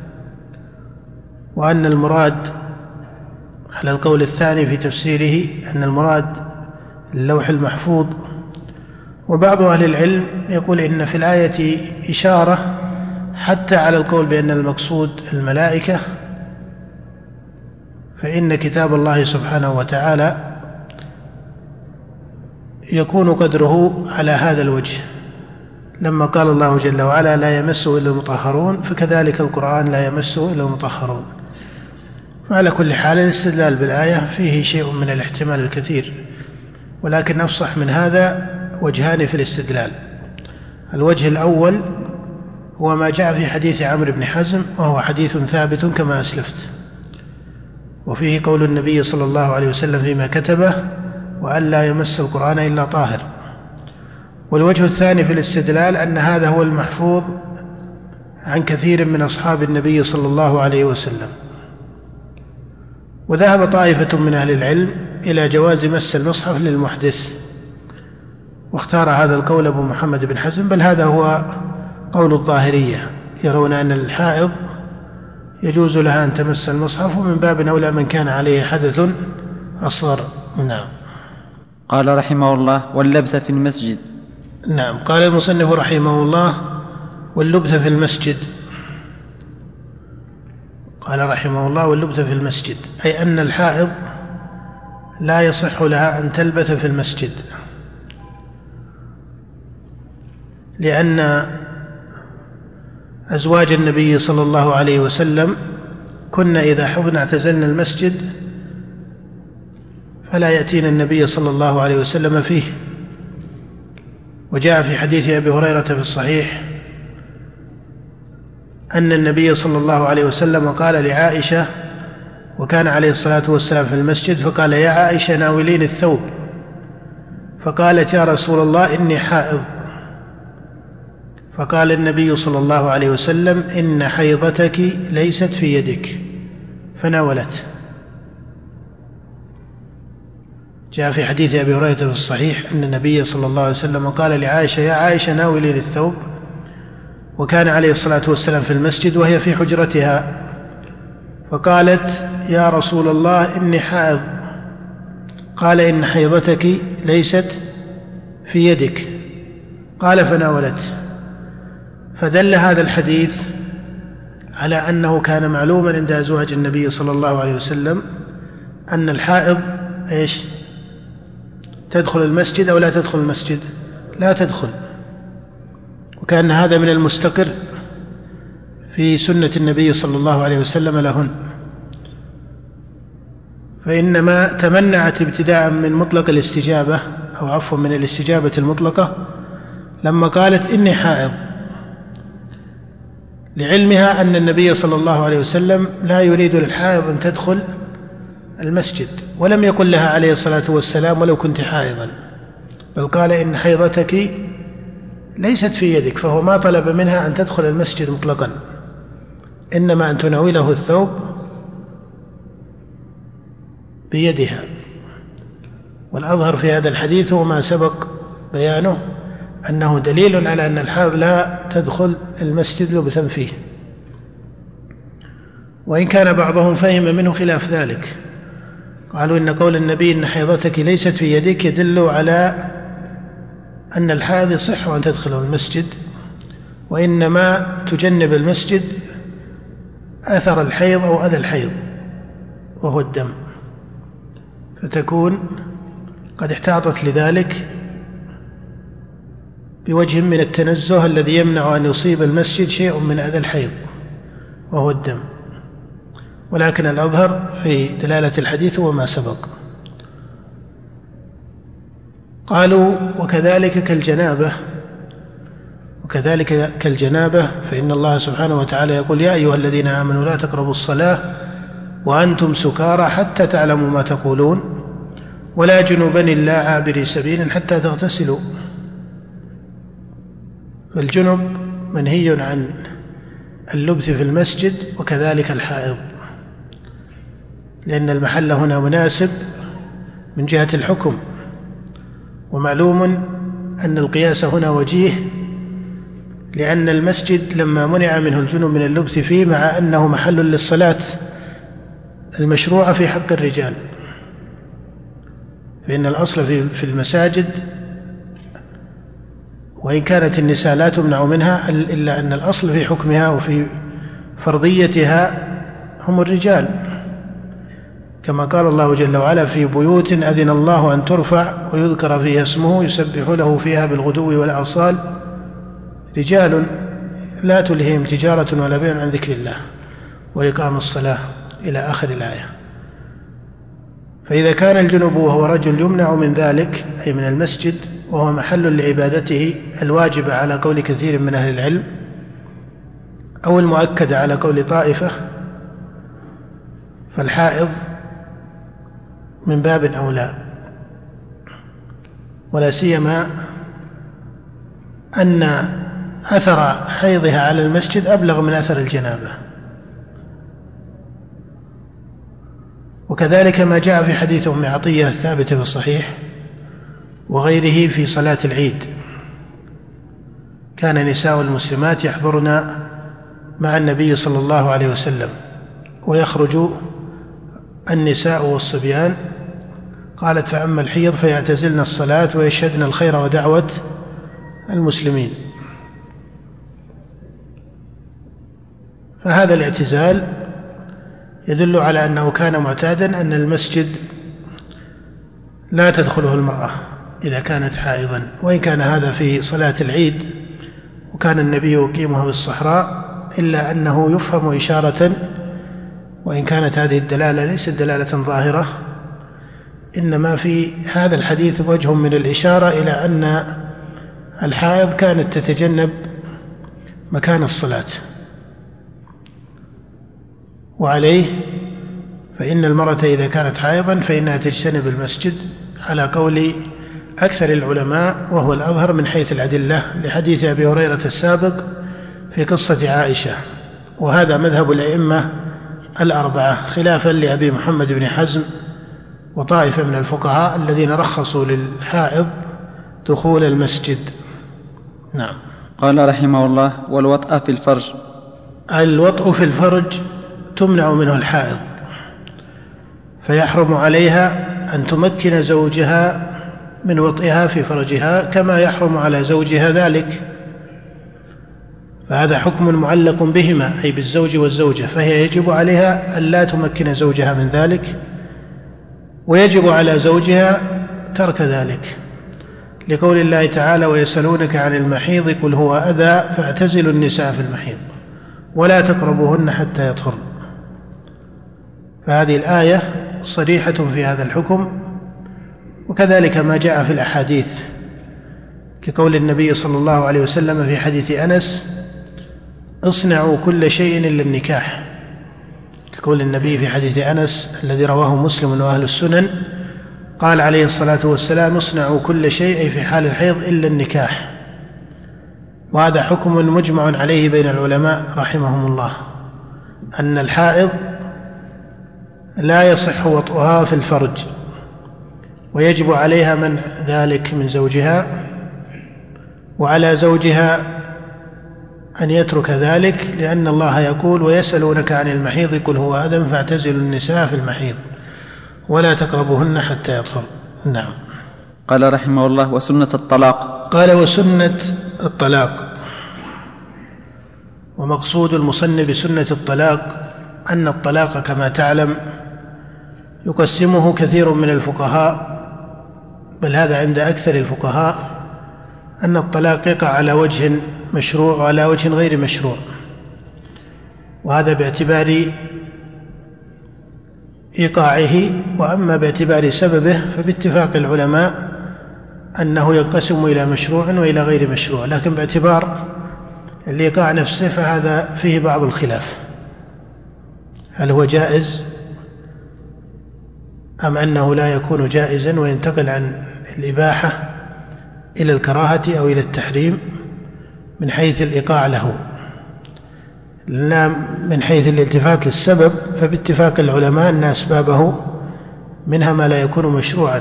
وأن المراد على القول الثاني في تفسيره أن المراد اللوح المحفوظ. وبعض أهل العلم يقول إن في الآية إشارة حتى على القول بأن المقصود الملائكة، فإن كتاب الله سبحانه وتعالى يكون قدره على هذا الوجه، لما قال الله جل وعلا: لا يمسه إلا المطهرون، فكذلك القرآن لا يمسه إلا المطهرون. وعلى كل حال الاستدلال بالآية فيه شيء من الاحتمال الكثير، ولكن أفصح من هذا وجهان في الاستدلال. الوجه الأول هو ما جاء في حديث عمرو بن حزم، وهو حديث ثابت كما أسلفت، وفيه قول النبي صلى الله عليه وسلم فيما كتبه: وأن لا يمس القرآن إلا طاهر. والوجه الثاني في الاستدلال أن هذا هو المحفوظ عن كثير من أصحاب النبي صلى الله عليه وسلم. وذهب طائفة من أهل العلم إلى جواز مس المصحف للمحدث، واختار هذا القول أبو محمد بن حزم، بل هذا هو قول الظاهرية، يرون أن الحائض يجوز لها أن تمس المصحف، ومن باب أولى من كان عليه حدث أصغر. نعم. قال رحمه الله: واللبث في المسجد. نعم. قال المصنف رحمه الله: واللبث في المسجد. قال رحمه الله: واللبث في المسجد، أي أن الحائض لا يصح لها أن تلبث في المسجد، لأن أزواج النبي صلى الله عليه وسلم كنا إذا حضن اعتزلنا المسجد فلا يأتين النبي صلى الله عليه وسلم فيه. وجاء في حديث أبي هريرة في الصحيح أن النبي صلى الله عليه وسلم قال لعائشة، وكان عليه الصلاة والسلام في المسجد، فقال: يا عائشة ناولين الثوب، فقالت: يا رسول الله إني حائض. فقال النبي صلى الله عليه وسلم: إن حيضتك ليست في يدك، فناولته. جاء في حديث أبي هريرة في الصحيح أن النبي صلى الله عليه وسلم قال لعائشة: يا عائشة ناولي للثوب، وكان عليه الصلاة والسلام في المسجد وهي في حجرتها، فقالت: يا رسول الله إني حائض. قال: إن حيضتك ليست في يدك. قال: فناولته. فدل هذا الحديث على أنه كان معلوما عند أزواج النبي صلى الله عليه وسلم أن الحائض تدخل المسجد أو لا تدخل المسجد؟ لا تدخل. وكان هذا من المستقر في سنة النبي صلى الله عليه وسلم لهن، فإنما تمنعت ابتداء من مطلق الاستجابة، أو عفوا من الاستجابة المطلقة، لما قالت: إني حائض، لعلمها أن النبي صلى الله عليه وسلم لا يريد للحائض أن تدخل المسجد، ولم يقل لها عليه الصلاة والسلام: ولو كنت حائضا، بل قال: إن حيضتك ليست في يدك. فهو ما طلب منها أن تدخل المسجد مطلقا، إنما أن تناوله الثوب بيدها. والأظهر في هذا الحديث وما سبق بيانه أنه دليل على أن الحائض لا تدخل المسجد لبثا فيه، وإن كان بعضهم فهم منه خلاف ذلك، قالوا إن قول النبي إن حيضتك ليست في يدك يدل على أن الحائض يصح أن تدخل المسجد، وإنما تجنب المسجد أثر الحيض أو أذى الحيض وهو الدم، فتكون قد احتاطت لذلك بوجه من التنزه الذي يمنع أن يصيب المسجد شيء من أذى الحيض وهو الدم. ولكن الأظهر في دلالة الحديث هو ما سبق. قالوا: وكذلك كالجنابة فإن الله سبحانه وتعالى يقول: يا أيها الذين آمنوا لا تقربوا الصلاة وأنتم سكارى حتى تعلموا ما تقولون ولا جنبا إلا عابري سبيل حتى تغتسلوا. فالجنب منهي عن اللبث في المسجد، وكذلك الحائض، لأن المحل هنا مناسب من جهة الحكم، ومعلوم أن القياس هنا وجيه، لأن المسجد لما منع منه الجنب من اللبث فيه مع أنه محل للصلاة المشروعة في حق الرجال، فإن الأصل في المساجد وإن كانت النساء لا تمنع منها، إلا أن الأصل في حكمها وفي فرضيتها هم الرجال، كما قال الله جل وعلا: في بيوت أذن الله أن ترفع ويذكر فيها اسمه يسبح له فيها بالغدو والآصال رجال لا تلهيهم تجارة ولا بيع عن ذكر الله وإقام الصلاة إلى آخر الآية. فإذا كان الجنب وهو رجل يمنع من ذلك أي من المسجد وهو محل لعبادته الواجبة على قول كثير من أهل العلم أو المؤكدة على قول طائفة، فالحائض من باب أولى، ولا سيما أن أثر حيضها على المسجد أبلغ من أثر الجنابة. وكذلك ما جاء في حديث أم عطية الثابت في الصحيح وغيره في صلاة العيد، كان نساء المسلمات يحضرن مع النبي صلى الله عليه وسلم ويخرج النساء والصبيان، قالت: فأما الحيض فيعتزلن الصلاة ويشهدن الخير ودعوة المسلمين. فهذا الاعتزال يدل على أنه كان معتادا أن المسجد لا تدخله المرأة إذا كانت حائضا، وإن كان هذا في صلاة العيد وكان النبي يقيمها بالصحراء، إلا أنه يفهم إشارة، وإن كانت هذه الدلالة ليست دلالة ظاهرة، إنما في هذا الحديث وجه من الإشارة إلى أن الحائض كانت تتجنب مكان الصلاة، وعليه فإن المرأة إذا كانت حائضا فإنها تجتنب المسجد على قول أكثر العلماء وهو الأظهر من حيث الأدلة لحديث أبي هريرة السابق في قصة عائشة، وهذا مذهب الأئمة الأربعة خلافا لأبي محمد بن حزم وطائفة من الفقهاء الذين رخصوا للحائض دخول المسجد. نعم. قال رحمه الله: والوطأ في الفرج. الوطء في الفرج تمنع منه الحائض، فيحرم عليها أن تمكن زوجها من وطئها في فرجها كما يحرم على زوجها ذلك، فهذا حكم معلق بهما أي بالزوج والزوجة، فهي يجب عليها أن لا تمكن زوجها من ذلك، ويجب على زوجها ترك ذلك، لقول الله تعالى: ويسألونك عن المحيض قل هو أذى فاعتزلوا النساء في المحيض ولا تقربوهن حتى يطهرن. فهذه الآية صريحة في هذا الحكم، وكذلك ما جاء في الأحاديث كقول النبي صلى الله عليه وسلم في حديث أنس: اصنعوا كل شيء إلا النكاح، كقول النبي في حديث أنس الذي رواه مسلم وأهل السنن، قال عليه الصلاة والسلام: اصنعوا كل شيء في حال الحيض إلا النكاح. وهذا حكم مجمع عليه بين العلماء رحمهم الله، أن الحائض لا يصح وطئها في الفرج، ويجب عليها منع ذلك من زوجها، وعلى زوجها أن يترك ذلك، لأن الله يقول: ويسألونك عن المحيض قل هو أذى فاعتزلوا النساء في المحيض ولا تقربوهن حتى يطهرن. نعم. قال رحمه الله: وسنة الطلاق. قال: وسنة الطلاق. ومقصود المصنف بسنة الطلاق أن الطلاق كما تعلم يقسمه كثير من الفقهاء، بل هذا عند أكثر الفقهاء، أن الطلاق يقع على وجه مشروع وعلى وجه غير مشروع، وهذا باعتبار إيقاعه، وأما باعتبار سببه فباتفاق العلماء أنه ينقسم إلى مشروع وإلى غير مشروع، لكن باعتبار الإيقاع نفسه فهذا فيه بعض الخلاف، هل هو جائز أم أنه لا يكون جائزا وينتقل عن الإباحة إلى الكراهة أو إلى التحريم من حيث الإيقاع له. لأن من حيث الالتفات للسبب فباتفاق العلماء أن أسبابه منها ما لا يكون مشروعا.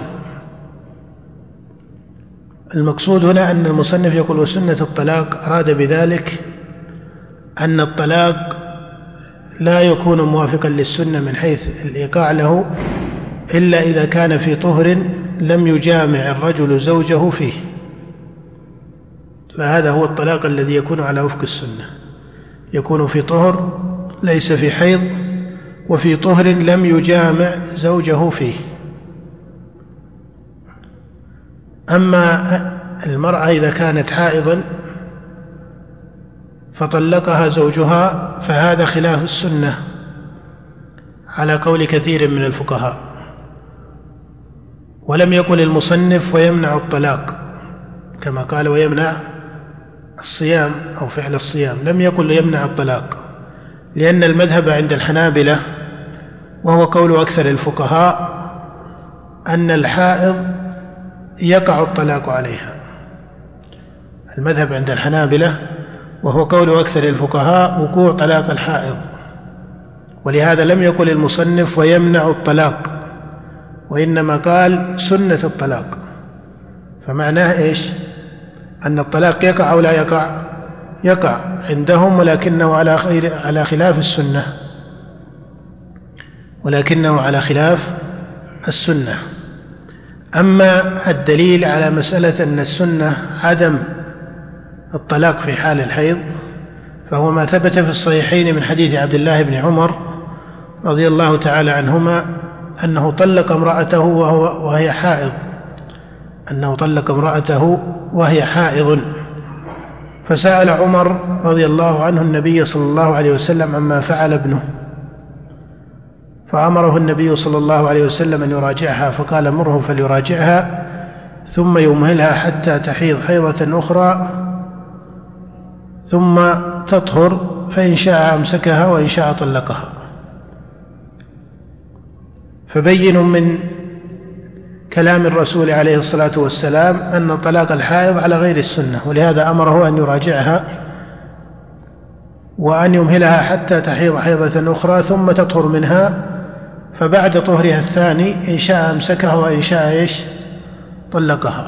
المقصود هنا أن المصنف يقول: وسنة الطلاق، أراد بذلك أن الطلاق لا يكون موافقا للسنة من حيث الإيقاع له إلا إذا كان في طهر لم يجامع الرجل زوجه فيه، فهذا هو الطلاق الذي يكون على وفق السنة، يكون في طهر ليس في حيض، وفي طهر لم يجامع زوجه فيه. أما المرأة إذا كانت حائضا فطلقها زوجها فهذا خلاف السنة على قول كثير من الفقهاء، ولم يقل المصنف ويمنع الطلاق كما قال ويمنع الصيام أو فعل الصيام، لم يقل يمنع الطلاق، لأن المذهب عند الحنابلة وهو قول أكثر الفقهاء أن الحائض يقع الطلاق عليها. المذهب عند الحنابلة وهو قول أكثر الفقهاء وقوع طلاق الحائض، ولهذا لم يقل المصنف ويمنع الطلاق، وإنما قال سنة الطلاق. فمعناه إيش؟ أن الطلاق يقع أو لا يقع؟ يقع عندهم، ولكنه على خلاف السنة، ولكنه على خلاف السنة. أما الدليل على مسألة أن السنة عدم الطلاق في حال الحيض فهو ما ثبت في الصحيحين من حديث عبد الله بن عمر رضي الله تعالى عنهما أنه طلق امرأته وهي حائض، أنه طلق امرأته وهي حائض، فسأل عمر رضي الله عنه النبي صلى الله عليه وسلم عما فعل ابنه، فأمره النبي صلى الله عليه وسلم أن يراجعها، فقال: مره فليراجعها ثم يمهلها حتى تحيض حيضة أخرى ثم تطهر، فإن شاء أمسكها وإن شاء طلقها. فبين من كلام الرسول عليه الصلاة والسلام أن طلاق الحائض على غير السنة، ولهذا أمره أن يراجعها وأن يمهلها حتى تحيض حيضة أخرى ثم تطهر منها، فبعد طهرها الثاني إن شاء أمسكها وإن شاء طلقها.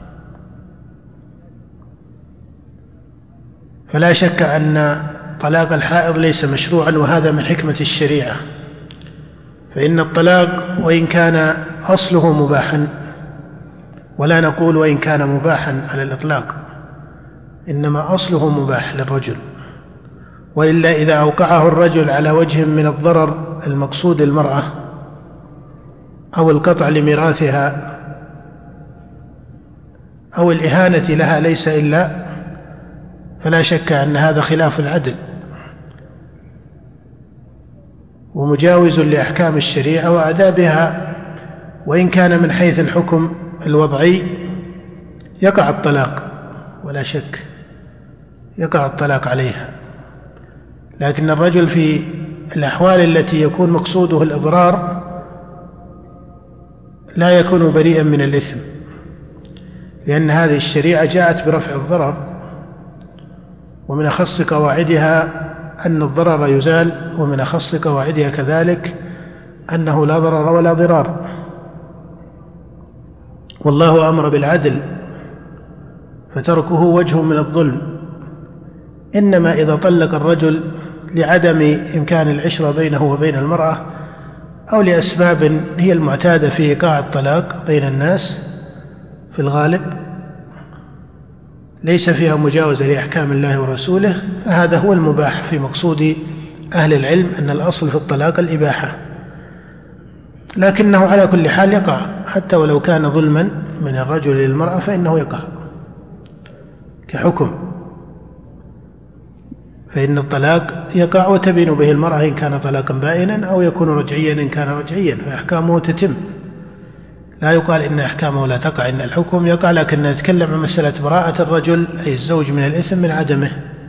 فلا شك أن طلاق الحائض ليس مشروعا، وهذا من حكمة الشريعة. فإن الطلاق وإن كان أصله مباحا، ولا نقول وإن كان مباحا على الإطلاق، إنما أصله مباح للرجل، وإلا إذا أوقعه الرجل على وجه من الضرر المقصود المرأة أو القطع لميراثها أو الإهانة لها ليس إلا، فلا شك أن هذا خلاف العدل ومجاوز لأحكام الشريعة وآدابها. وإن كان من حيث الحكم الوضعي يقع الطلاق، ولا شك يقع الطلاق عليها، لكن الرجل في الأحوال التي يكون مقصوده الإضرار لا يكون بريئا من الإثم، لأن هذه الشريعة جاءت برفع الضرر، ومن أخص قواعدها أن الضرر يزال، ومن أخص قواعدها كذلك أنه لا ضرر ولا ضرار. والله أمر بالعدل فتركه وجه من الظلم، إنما إذا طلق الرجل لعدم إمكان العشرة بينه وبين المرأة أو لأسباب هي المعتادة في إيقاع الطلاق بين الناس في الغالب ليس فيها مجاوزة لأحكام الله ورسوله، فهذا هو المباح في مقصود أهل العلم، أن الأصل في الطلاق الإباحة، لكنه على كل حال يقع حتى ولو كان ظلما من الرجل للمرأة فإنه يقع كحكم. فإن الطلاق يقع وتبين به المرأة إن كان طلاقا بائنا أو يكون رجعيا إن كان رجعيا، فأحكامه تتم، لا يقال إن أحكامه لا تقع، إن الحكم يقع، لكن نتكلم عن مسألة براءة الرجل أي الزوج من الإثم من عدمه.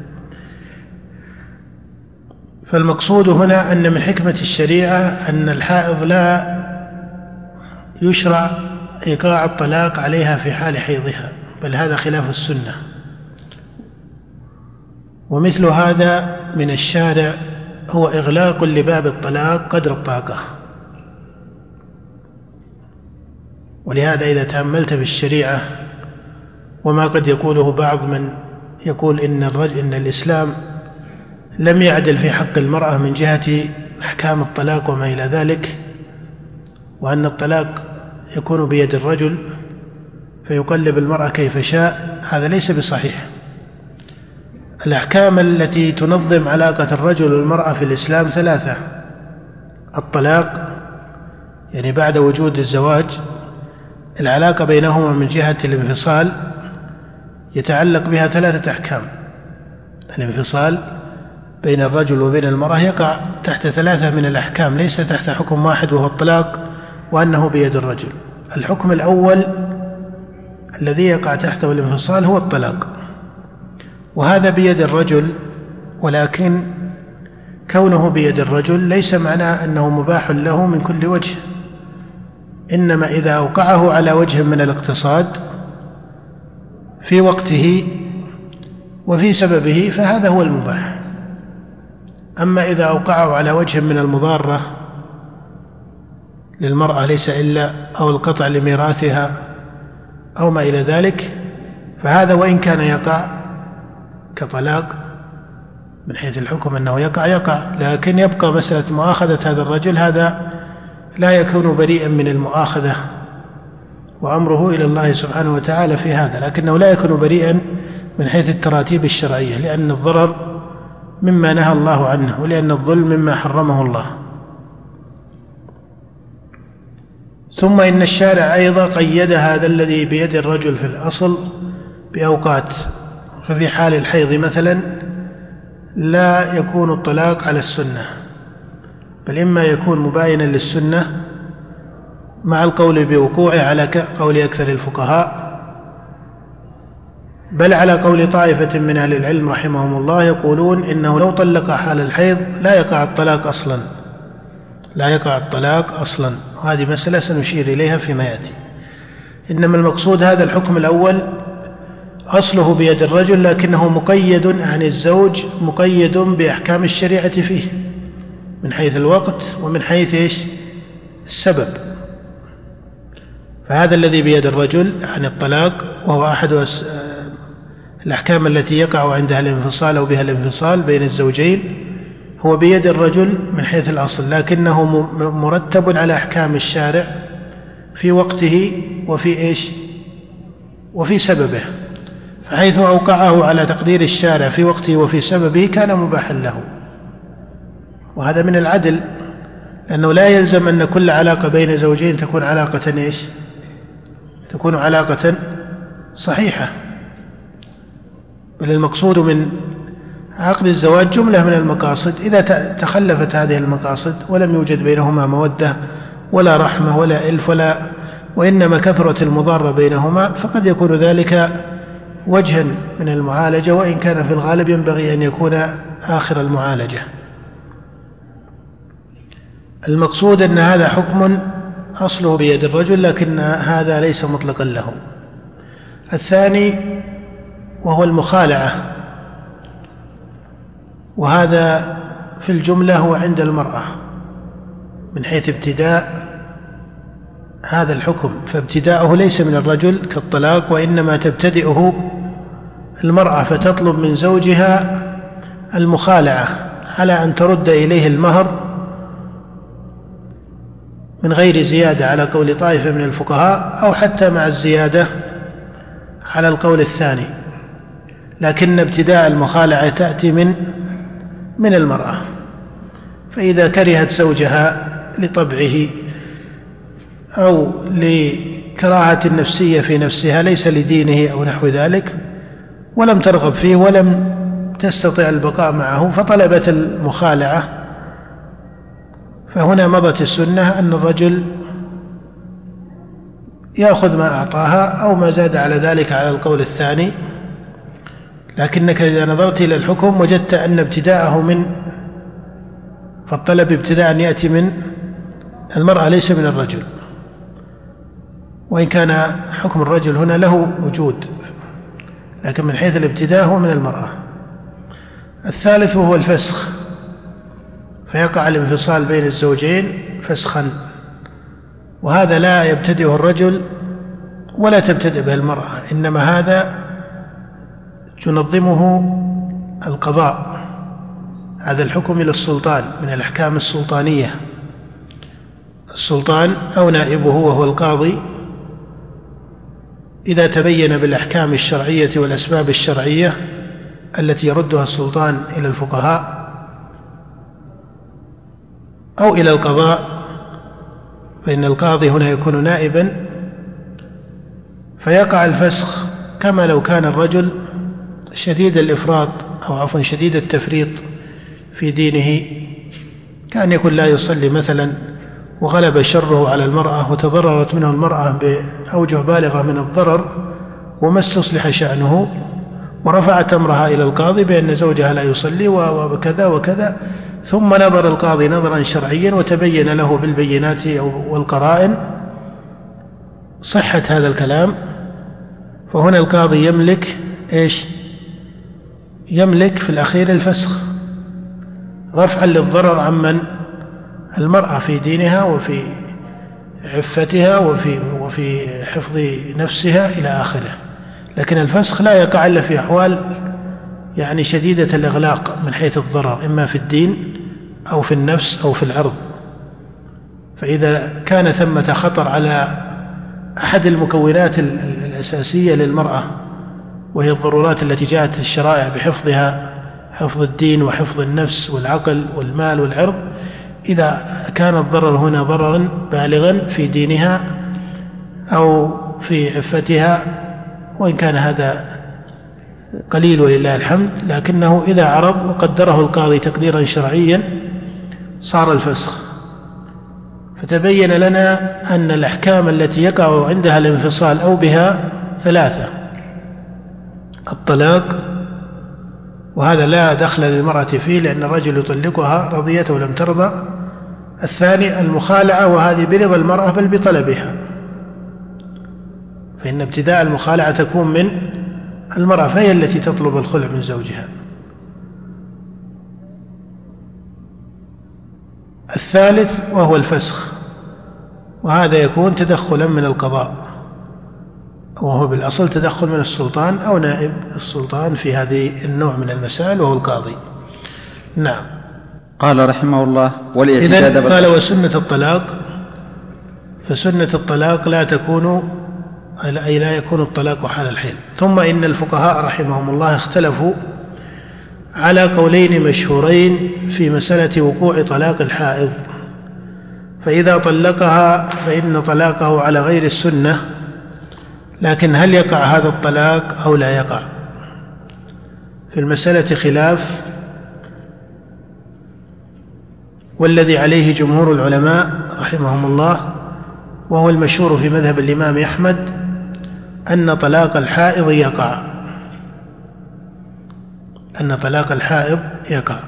فالمقصود هنا أن من حكمة الشريعة أن الحائض لا يشرع إيقاع الطلاق عليها في حال حيضها، بل هذا خلاف السنة. ومثل هذا من الشارع هو إغلاق لباب الطلاق قدر الطاقة. ولهذا إذا تأملت في الشريعة وما قد يقوله بعض من يقول إن الإسلام لم يعدل في حق المرأة من جهة أحكام الطلاق وما إلى ذلك، وأن الطلاق يكون بيد الرجل فيقلب المرأة كيف شاء، هذا ليس بصحيح. الأحكام التي تنظم علاقة الرجل والمرأة في الإسلام ثلاثة: الطلاق يعني بعد وجود الزواج، العلاقة بينهما من جهة الانفصال يتعلق بها ثلاثة أحكام. الانفصال بين الرجل وبين المرأة يقع تحت ثلاثة من الأحكام، ليس تحت حكم واحد وهو الطلاق وأنه بيد الرجل. الحكم الأول الذي يقع تحته الانفصال هو الطلاق، وهذا بيد الرجل، ولكن كونه بيد الرجل ليس معناه أنه مباح له من كل وجه، إنما إذا أوقعه على وجه من الاقتصاد في وقته وفي سببه فهذا هو المباح. أما إذا أوقعه على وجه من المضارة للمرأة ليس إلا أو القطع لميراثها أو ما إلى ذلك، فهذا وإن كان يقع كطلاق من حيث الحكم أنه يقع، لكن يبقى مسألة مؤاخذة هذا الرجل، هذا لا يكون بريئا من المؤاخذة وأمره إلى الله سبحانه وتعالى في هذا، لكنه لا يكون بريئا من حيث التراتيب الشرعية، لأن الضرر مما نهى الله عنه، ولأن الظلم مما حرمه الله. ثم إن الشارع أيضا قيد هذا الذي بيد الرجل في الأصل بأوقات، ففي حال الحيض مثلا لا يكون الطلاق على السنة، بل إما يكون مباينا للسنة مع القول بوقوعه على قول أكثر الفقهاء، بل على قول طائفة من أهل العلم رحمهم الله يقولون إنه لو طلق حال الحيض لا يقع الطلاق أصلا، وهذه مسألة سنشير إليها فيما يأتي. إنما المقصود هذا الحكم الأول أصله بيد الرجل، لكنه مقيد عن الزوج، مقيد بأحكام الشريعة فيه من حيث الوقت ومن حيث السبب. فهذا الذي بيد الرجل عن الطلاق، وهو أحد الأحكام التي يقع عندها الانفصال أو بها الانفصال بين الزوجين، هو بيد الرجل من حيث الأصل، لكنه مرتب على أحكام الشارع في وقته وفي سببه، فحيث أوقعه على تقدير الشارع في وقته وفي سببه كان مباحا له. وهذا من العدل، لأنه لا يلزم أن كل علاقة بين زوجين تكون علاقة تكون علاقة صحيحة، بل المقصود من عقد الزواج جملة من المقاصد. إذا تخلفت هذه المقاصد ولم يوجد بينهما مودة ولا رحمة ولا ألف وإنما كثرة المضارة بينهما، فقد يكون ذلك وجها من المعالجة، وإن كان في الغالب ينبغي أن يكون آخر المعالجة. المقصود أن هذا حكم أصله بيد الرجل، لكن هذا ليس مطلقا له. الثاني وهو المخالعة، وهذا في الجملة هو عند المرأة من حيث ابتداء هذا الحكم، فابتداؤه ليس من الرجل كالطلاق، وإنما تبتدئه المرأة، فتطلب من زوجها المخالعة على أن ترد إليه المهر من غير زيادة على قول طائفة من الفقهاء، أو حتى مع الزيادة على القول الثاني، لكن ابتداء المخالعة تأتي من المرأة. فإذا كرهت زوجها لطبعه أو لكراهة نفسية في نفسها ليس لدينه أو نحو ذلك، ولم ترغب فيه ولم تستطيع البقاء معه، فطلبت المخالعة، فهنا مضت السنة أن الرجل يأخذ ما أعطاها أو ما زاد على ذلك على القول الثاني. لكنك إذا نظرت إلى الحكم وجدت أن ابتداءه فالطلب ابتداء يأتي من المرأة ليس من الرجل، وإن كان حكم الرجل هنا له وجود، لكن من حيث الابتداء هو من المرأة. الثالث وهو الفسخ، فيقع الانفصال بين الزوجين فسخا، وهذا لا يبتدئه الرجل ولا تبتدئ به المرأة، إنما هذا تنظمه القضاء. هذا الحكم إلى السلطان من الأحكام السلطانية، السلطان أو نائبه وهو القاضي إذا تبين بالأحكام الشرعية والأسباب الشرعية التي يردها السلطان إلى الفقهاء أو إلى القضاء، فإن القاضي هنا يكون نائبا، فيقع الفسخ كما لو كان الرجل شديد الإفراط أو عفوا شديد التفريط في دينه، كان يكون لا يصلي مثلا وغلب شره على المرأة وتضررت منه المرأة بأوجه بالغة من الضرر وما استصلح شأنه، ورفعت أمرها إلى القاضي بأن زوجها لا يصلي وكذا وكذا، ثم نظر القاضي نظرا شرعيا وتبين له بالبينات والقرائن صحة هذا الكلام، فهنا القاضي يملك في الأخير الفسخ رفعا للضرر عمن المرأة في دينها وفي عفتها وفي حفظ نفسها إلى آخره. لكن الفسخ لا يقع إلا في أحوال يعني شديدة الإغلاق من حيث الضرر، إما في الدين أو في النفس أو في العرض. فإذا كان ثمة خطر على أحد المكونات الأساسية للمرأة، وهي الضرورات التي جاءت الشرائع بحفظها، حفظ الدين وحفظ النفس والعقل والمال والعرض، إذا كان الضرر هنا ضررا بالغا في دينها أو في عفتها، وإن كان هذا قليل ولله الحمد، لكنه إذا عرض وقدره القاضي تقديرا شرعيا صار الفسخ. فتبين لنا أن الأحكام التي يقع عندها الانفصال أو بها ثلاثة: الطلاق، وهذا لا دخل للمرأة فيه لأن الرجل يطلقها رضيت ولم ترضى. الثاني المخالعة، وهذه برضا المرأة بل بطلبها. فإن ابتداء المخالعة تكون من المرأة، فهي التي تطلب الخلع من زوجها. الثالث وهو الفسخ، وهذا يكون تدخلا من القضاء، وهو بالأصل تدخل من السلطان أو نائب السلطان في هذه النوع من المسائل وهو القاضي. نعم. قال رحمه الله إذن قال وسنة الطلاق، فسنة الطلاق لا يكون الطلاق حال الحيض. ثم إن الفقهاء رحمهم الله اختلفوا على قولين مشهورين في مسألة وقوع طلاق الحائض، فإذا طلقها فإن طلاقه على غير السنة، لكن هل يقع هذا الطلاق أو لا يقع؟ في المسألة خلاف، والذي عليه جمهور العلماء رحمهم الله وهو المشهور في مذهب الإمام أحمد أن طلاق الحائض يقع، أن طلاق الحائض يقع.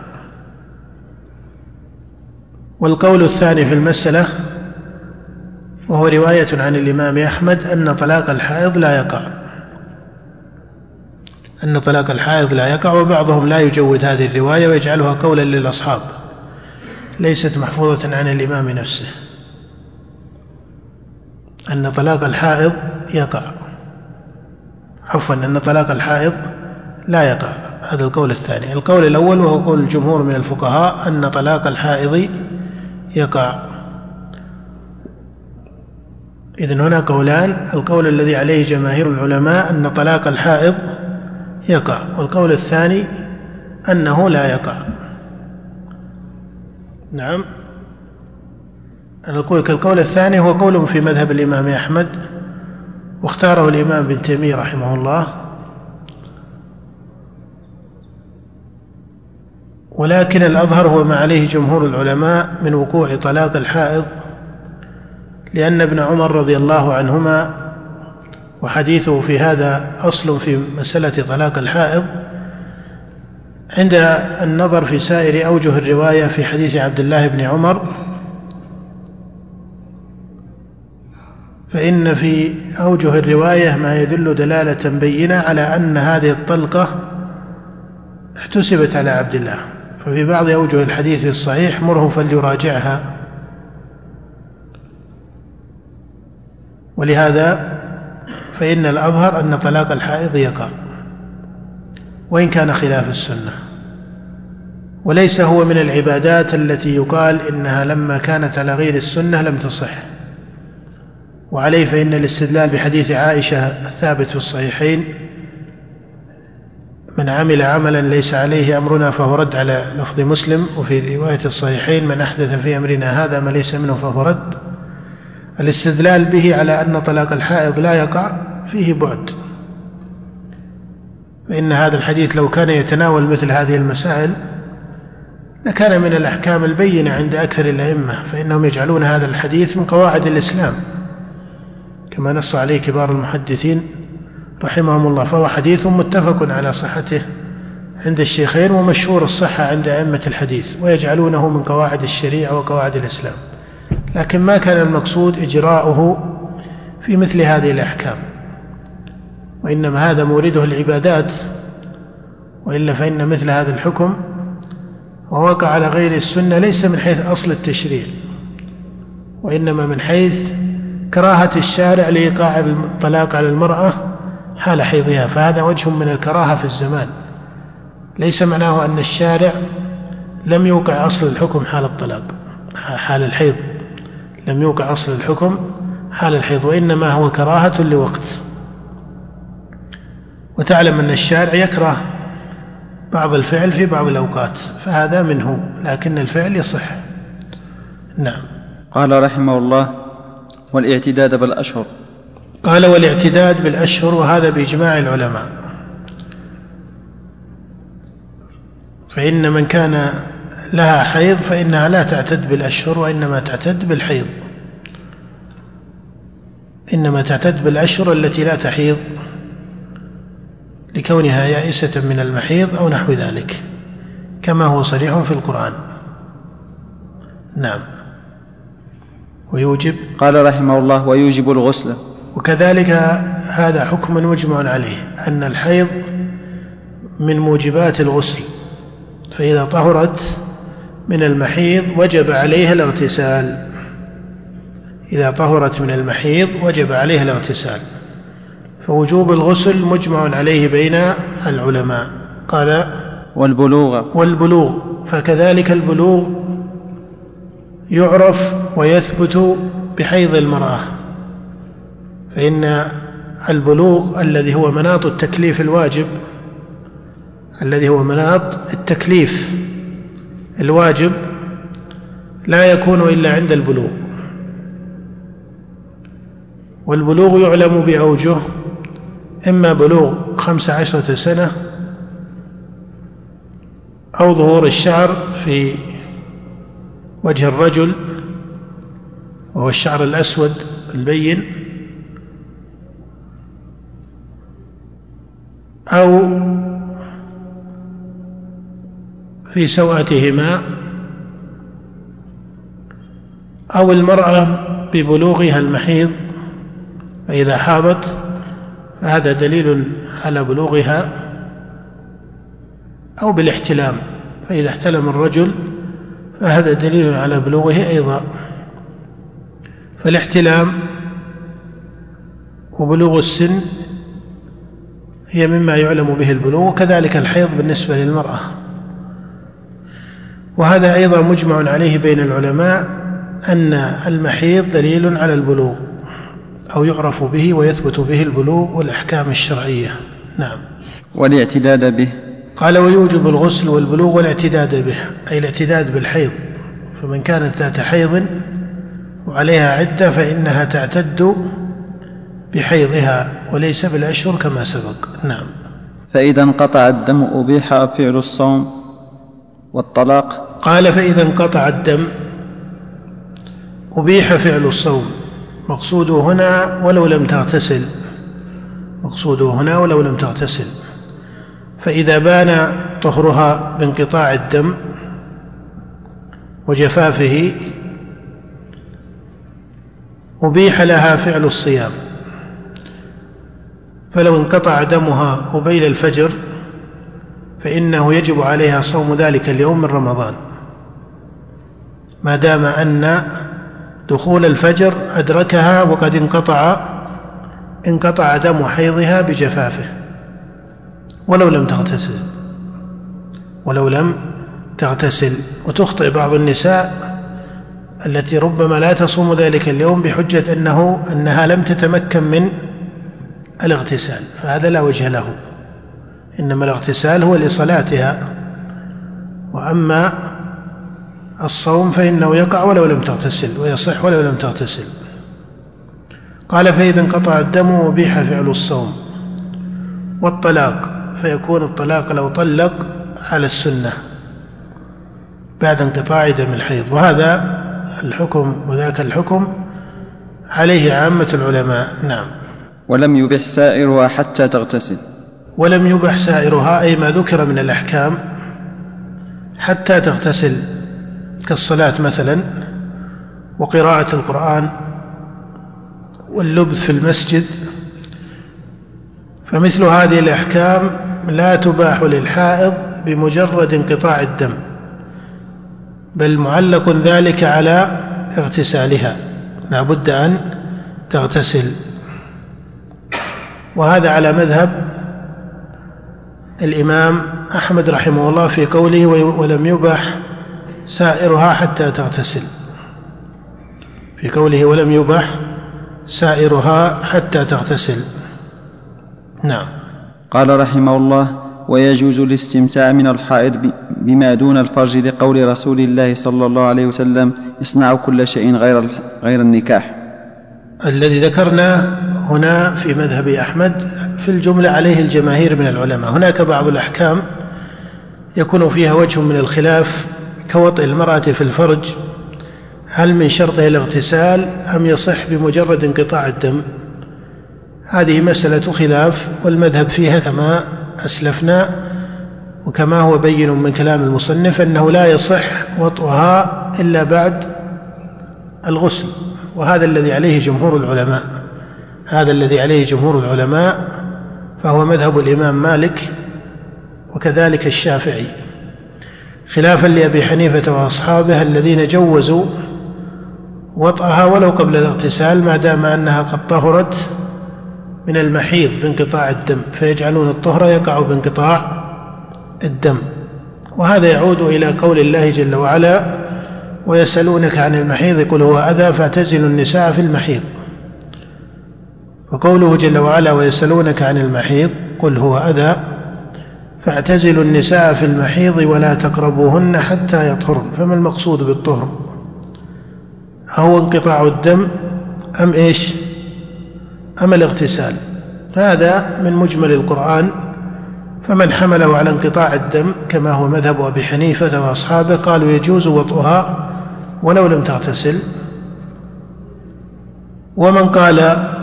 والقول الثاني في المسألة وهو رواية عن الإمام أحمد أن طلاق الحائض لا يقع، أن طلاق الحائض لا يقع، وبعضهم لا يجود هذه الرواية ويجعلها قولا للأصحاب ليست محفوظة عن الإمام نفسه، أن طلاق الحائض يقع، عفوا أن طلاق الحائض لا يقع. هذا القول الثاني. القول الأول وهو قول الجمهور من الفقهاء أن طلاق الحائض يقع. إذن هنا قولان، القول الذي عليه جماهير العلماء أن طلاق الحائض يقع، والقول الثاني أنه لا يقع. نعم. القول الثاني هو قول في مذهب الإمام أحمد، واختاره الإمام ابن تيمية رحمه الله، ولكن الأظهر هو ما عليه جمهور العلماء من وقوع طلاق الحائض، لأن ابن عمر رضي الله عنهما، وحديثه في هذا أصل في مسألة طلاق الحائض عند النظر في سائر أوجه الرواية في حديث عبد الله بن عمر، فإن في أوجه الرواية ما يدل دلالة بينة على أن هذه الطلقة احتسبت على عبد الله. ففي بعض أوجه الحديث الصحيح مره فليراجعها، ولهذا فإن الأظهر أن طلاق الحائض يقع وإن كان خلاف السنة، وليس هو من العبادات التي يقال إنها لما كانت على غير السنة لم تصح. وعليه فإن الاستدلال بحديث عائشة الثابت في الصحيحين من عمل عملا ليس عليه أمرنا فهو رد على لفظ مسلم، وفي رواية الصحيحين من أحدث في أمرنا هذا ما ليس منه فهو رد، الاستدلال به على أن طلاق الحائض لا يقع فيه بعد، فإن هذا الحديث لو كان يتناول مثل هذه المسائل لكان من الأحكام البينة عند أكثر الأئمة، فإنهم يجعلون هذا الحديث من قواعد الإسلام كما نص عليه كبار المحدثين رحمهم الله، فهو حديث متفق على صحته عند الشيخين ومشهور الصحة عند أئمة الحديث، ويجعلونه من قواعد الشريعة وقواعد الإسلام، لكن ما كان المقصود إجراؤه في مثل هذه الأحكام، وإنما هذا مورده العبادات، وإلا فإن مثل هذا الحكم ووقع على غير السنة ليس من حيث أصل التشريع، وإنما من حيث كراهة الشارع لإيقاع الطلاق على المرأة حال حيضها، فهذا وجه من الكراهة في الزمان، ليس معناه أن الشارع لم يوقع أصل الحكم حال الطلاق حال الحيض، لم يوقع أصل الحكم حال الحيض، وإنما هو كراهة لوقت. وتعلم أن الشارع يكره بعض الفعل في بعض الأوقات، فهذا منه، لكن الفعل يصح. نعم. قال رحمه الله والاعتداد بالأشهر. قال والاعتداد بالأشهر، وهذا بإجماع العلماء، فإن من كان لها حيض فإنها لا تعتد بالأشهر وإنما تعتد بالحيض، إنما تعتد بالأشهر التي لا تحيض لكونها يائسة من المحيض أو نحو ذلك كما هو صريح في القرآن. نعم. ويوجب، قال رحمه الله ويوجب الغسل. وكذلك هذا حكم مجمع عليه، أن الحيض من موجبات الغسل، فإذا طهرت من المحيض وجب عليها الاغتسال. إذا طهرت من المحيض وجب عليها الاغتسال، فوجوب الغسل مجمع عليه بين العلماء. قال والبلوغ، فكذلك البلوغ يعرف ويثبت بحيض المرأة، فإن البلوغ الذي هو مناط التكليف الواجب، الذي هو مناط التكليف الواجب، لا يكون إلا عند البلوغ. والبلوغ يعلم بأوجه: إما بلوغ 15 سنة، أو ظهور الشعر في وجه الرجل وهو الشعر الأسود البين، أو في سوأتهما، أو المرأة ببلوغها المحيض فإذا حاضت فهذا دليل على بلوغها، أو بالاحتلام، فإذا احتلم الرجل فهذا دليل على بلوغه أيضا. فالاحتلام وبلوغ السن هي مما يعلم به البلوغ، وكذلك الحيض بالنسبة للمرأة. وهذا أيضا مجمع عليه بين العلماء، أن المحيض دليل على البلوغ، أو يعرف به ويثبت به البلوغ والأحكام الشرعية. نعم. والاعتداد به، قال ويوجب الغسل والبلوغ والاعتداد به، أي الاعتداد بالحيض، فمن كانت ذات حيض وعليها عدة فإنها تعتد بحيضها وليس بالأشهر كما سبق. نعم. فإذا انقطع الدم أبيح فعل الصوم والطلاق. قال فإذا انقطع الدم أبيح فعل الصوم، مقصوده هنا ولو لم تغتسل، مقصوده هنا ولو لم تغتسل. فإذا بان طهرها بانقطاع الدم وجفافه أبيح لها فعل الصيام. فلو انقطع دمها قبيل الفجر فإنه يجب عليها صوم ذلك اليوم من رمضان، ما دام أن دخول الفجر أدركها وقد انقطع دم حيضها بجفافه ولو لم تغتسل. وتخطئ بعض النساء التي ربما لا تصوم ذلك اليوم بحجة أنها لم تتمكن من الاغتسال، فهذا لا وجه له، إنما الاغتسال هو لصلاتها، وأما الصوم فإنه يقع ولو لم تغتسل، ويصح ولو لم تغتسل. قال فإذا انقطع الدم أبيح فعل الصوم والطلاق، فيكون الطلاق لو طلق على السنة بعد انقطاع دم الحيض، وهذا الحكم وذاك الحكم عليه عامة العلماء. نعم. ولم يبح سائرها حتى تغتسل. ولم يبح سائرها أي ما ذكر من الأحكام حتى تغتسل، كالصلاة مثلا، وقراءة القرآن، واللبث في المسجد. فمثل هذه الأحكام لا تباح للحائض بمجرد انقطاع الدم، بل معلق ذلك على اغتسالها، لا بد أن تغتسل. وهذا على مذهب الإمام أحمد رحمه الله في قوله ولم يبح سائرها حتى تغتسل، في قوله ولم يبح سائرها حتى تغتسل. نعم. قال رحمه الله ويجوز الاستمتاع من الحائض بما دون الفرج لقول رسول الله صلى الله عليه وسلم اصنعوا كل شيء غير النكاح. الذي ذكرناه هنا في مذهب أحمد في الجملة عليه الجماهير من العلماء. هناك بعض الأحكام يكون فيها وجه من الخلاف، كوطئ المرأة في الفرج، هل من شرطه الاغتسال أم يصح بمجرد انقطاع الدم؟ هذه مسألة خلاف، والمذهب فيها كما أسلفنا وكما هو بين من كلام المصنف أنه لا يصح وطئها إلا بعد الغسل، وهذا الذي عليه جمهور العلماء، هذا الذي عليه جمهور العلماء، فهو مذهب الإمام مالك وكذلك الشافعي، خلافا لأبي حنيفة وأصحابه الذين جوزوا وطئها ولو قبل الاغتسال ما دام أنها قد طهرت من المحيض بانقطاع الدم، فيجعلون الطهر يقع بانقطاع الدم. وهذا يعود إلى قول الله جل وعلا: ويسألونك عن المحيض قل هو أذى فاعتزلوا النساء في المحيض. وقوله جل وعلا: ويسألونك عن المحيض قل هو أذى فاعتزلوا النساء في المحيض ولا تقربوهن حتى يطهرن. فما المقصود بالطهر؟ هو انقطاع الدم أم إيش؟ أم الاغتسال؟ هذا من مجمل القرآن، فمن حمله على انقطاع الدم كما هو مذهب أبي حنيفة وأصحابه قالوا يجوز وطئها ولو لم تغتسل، ومن قال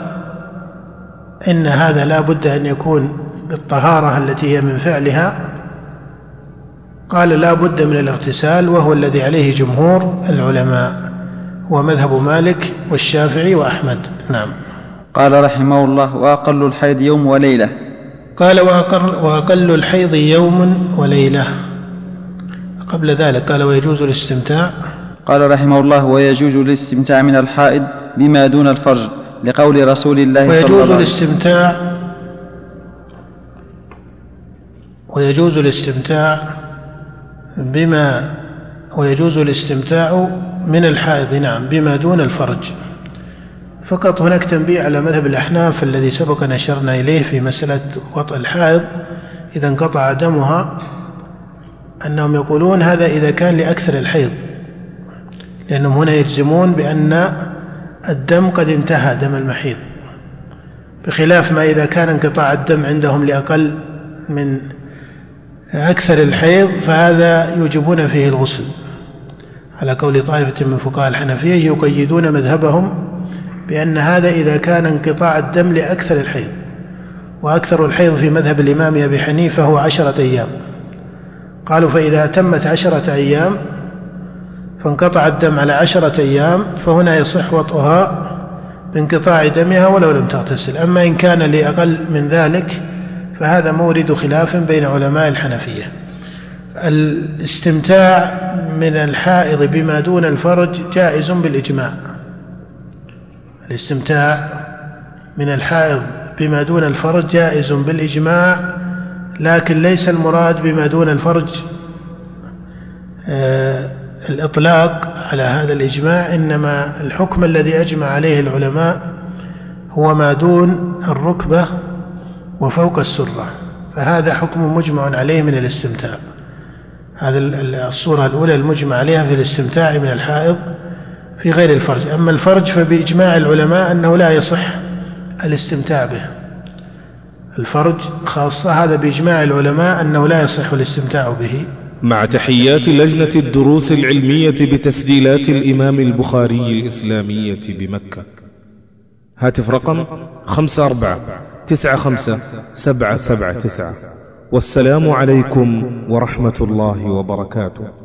إن هذا لا بد أن يكون بالطهارة التي هي من فعلها قال لا بد من الاغتسال، وهو الذي عليه جمهور العلماء، هو مذهب مالك والشافعي وأحمد. نعم. قال رحمه الله: وأقل الحيض يوم وليلة. قال: وأقل الحيض يوم وليلة. قبل ذلك قال: ويجوز الاستمتاع. قال رحمه الله: ويجوز الاستمتاع من الحائض بما دون الفرج، لقول رسول الله صلى الله عليه وسلم. ويجوز الاستمتاع من الحائض، نعم، بما دون الفرج. فقط هناك تنبيه على مذهب الأحناف الذي سبق أن أشرنا إليه في مسألة وطء الحائض إذا انقطع دمها، أنهم يقولون هذا إذا كان لأكثر الحيض، لأنهم هنا يجزمون بأن الدم قد انتهى، دم المحيض، بخلاف ما إذا كان انقطاع الدم عندهم لأقل من أكثر الحيض فهذا يوجبون فيه الغسل، على قول طائفة من فقهاء الحنفية يقيدون مذهبهم بأن هذا إذا كان انقطاع الدم لأكثر الحيض، وأكثر الحيض في مذهب الإمام أبي حنيفة هو 10 أيام. قالوا فإذا تمت 10 أيام فانقطع الدم على 10 أيام فهنا يصح وطئها بانقطاع دمها ولو لم تغتسل. أما إن كان لأقل من ذلك فهذا مورد خلاف بين علماء الحنفية. الاستمتاع من الحائض بما دون الفرج جائز بالإجماع. الاستمتاع من الحائض بما دون الفرج جائز بالإجماع، لكن ليس المراد بما دون الفرج الإطلاق على هذا الإجماع، إنما الحكم الذي أجمع عليه العلماء هو ما دون الركبة وفوق السرة، فهذا حكم مجمع عليه من الاستمتاع. هذا الصورة الأولى المجمع عليها في الاستمتاع من الحائض في غير الفرج. أما الفرج فبإجماع العلماء أنه لا يصح الاستمتاع به، الفرج خاصة هذا بإجماع العلماء أنه لا يصح الاستمتاع به. مع تحيات لجنة الدروس العلمية بتسجيلات الإمام البخاري الإسلامية بمكة. هاتف رقم 54955779. والسلام عليكم ورحمة الله وبركاته.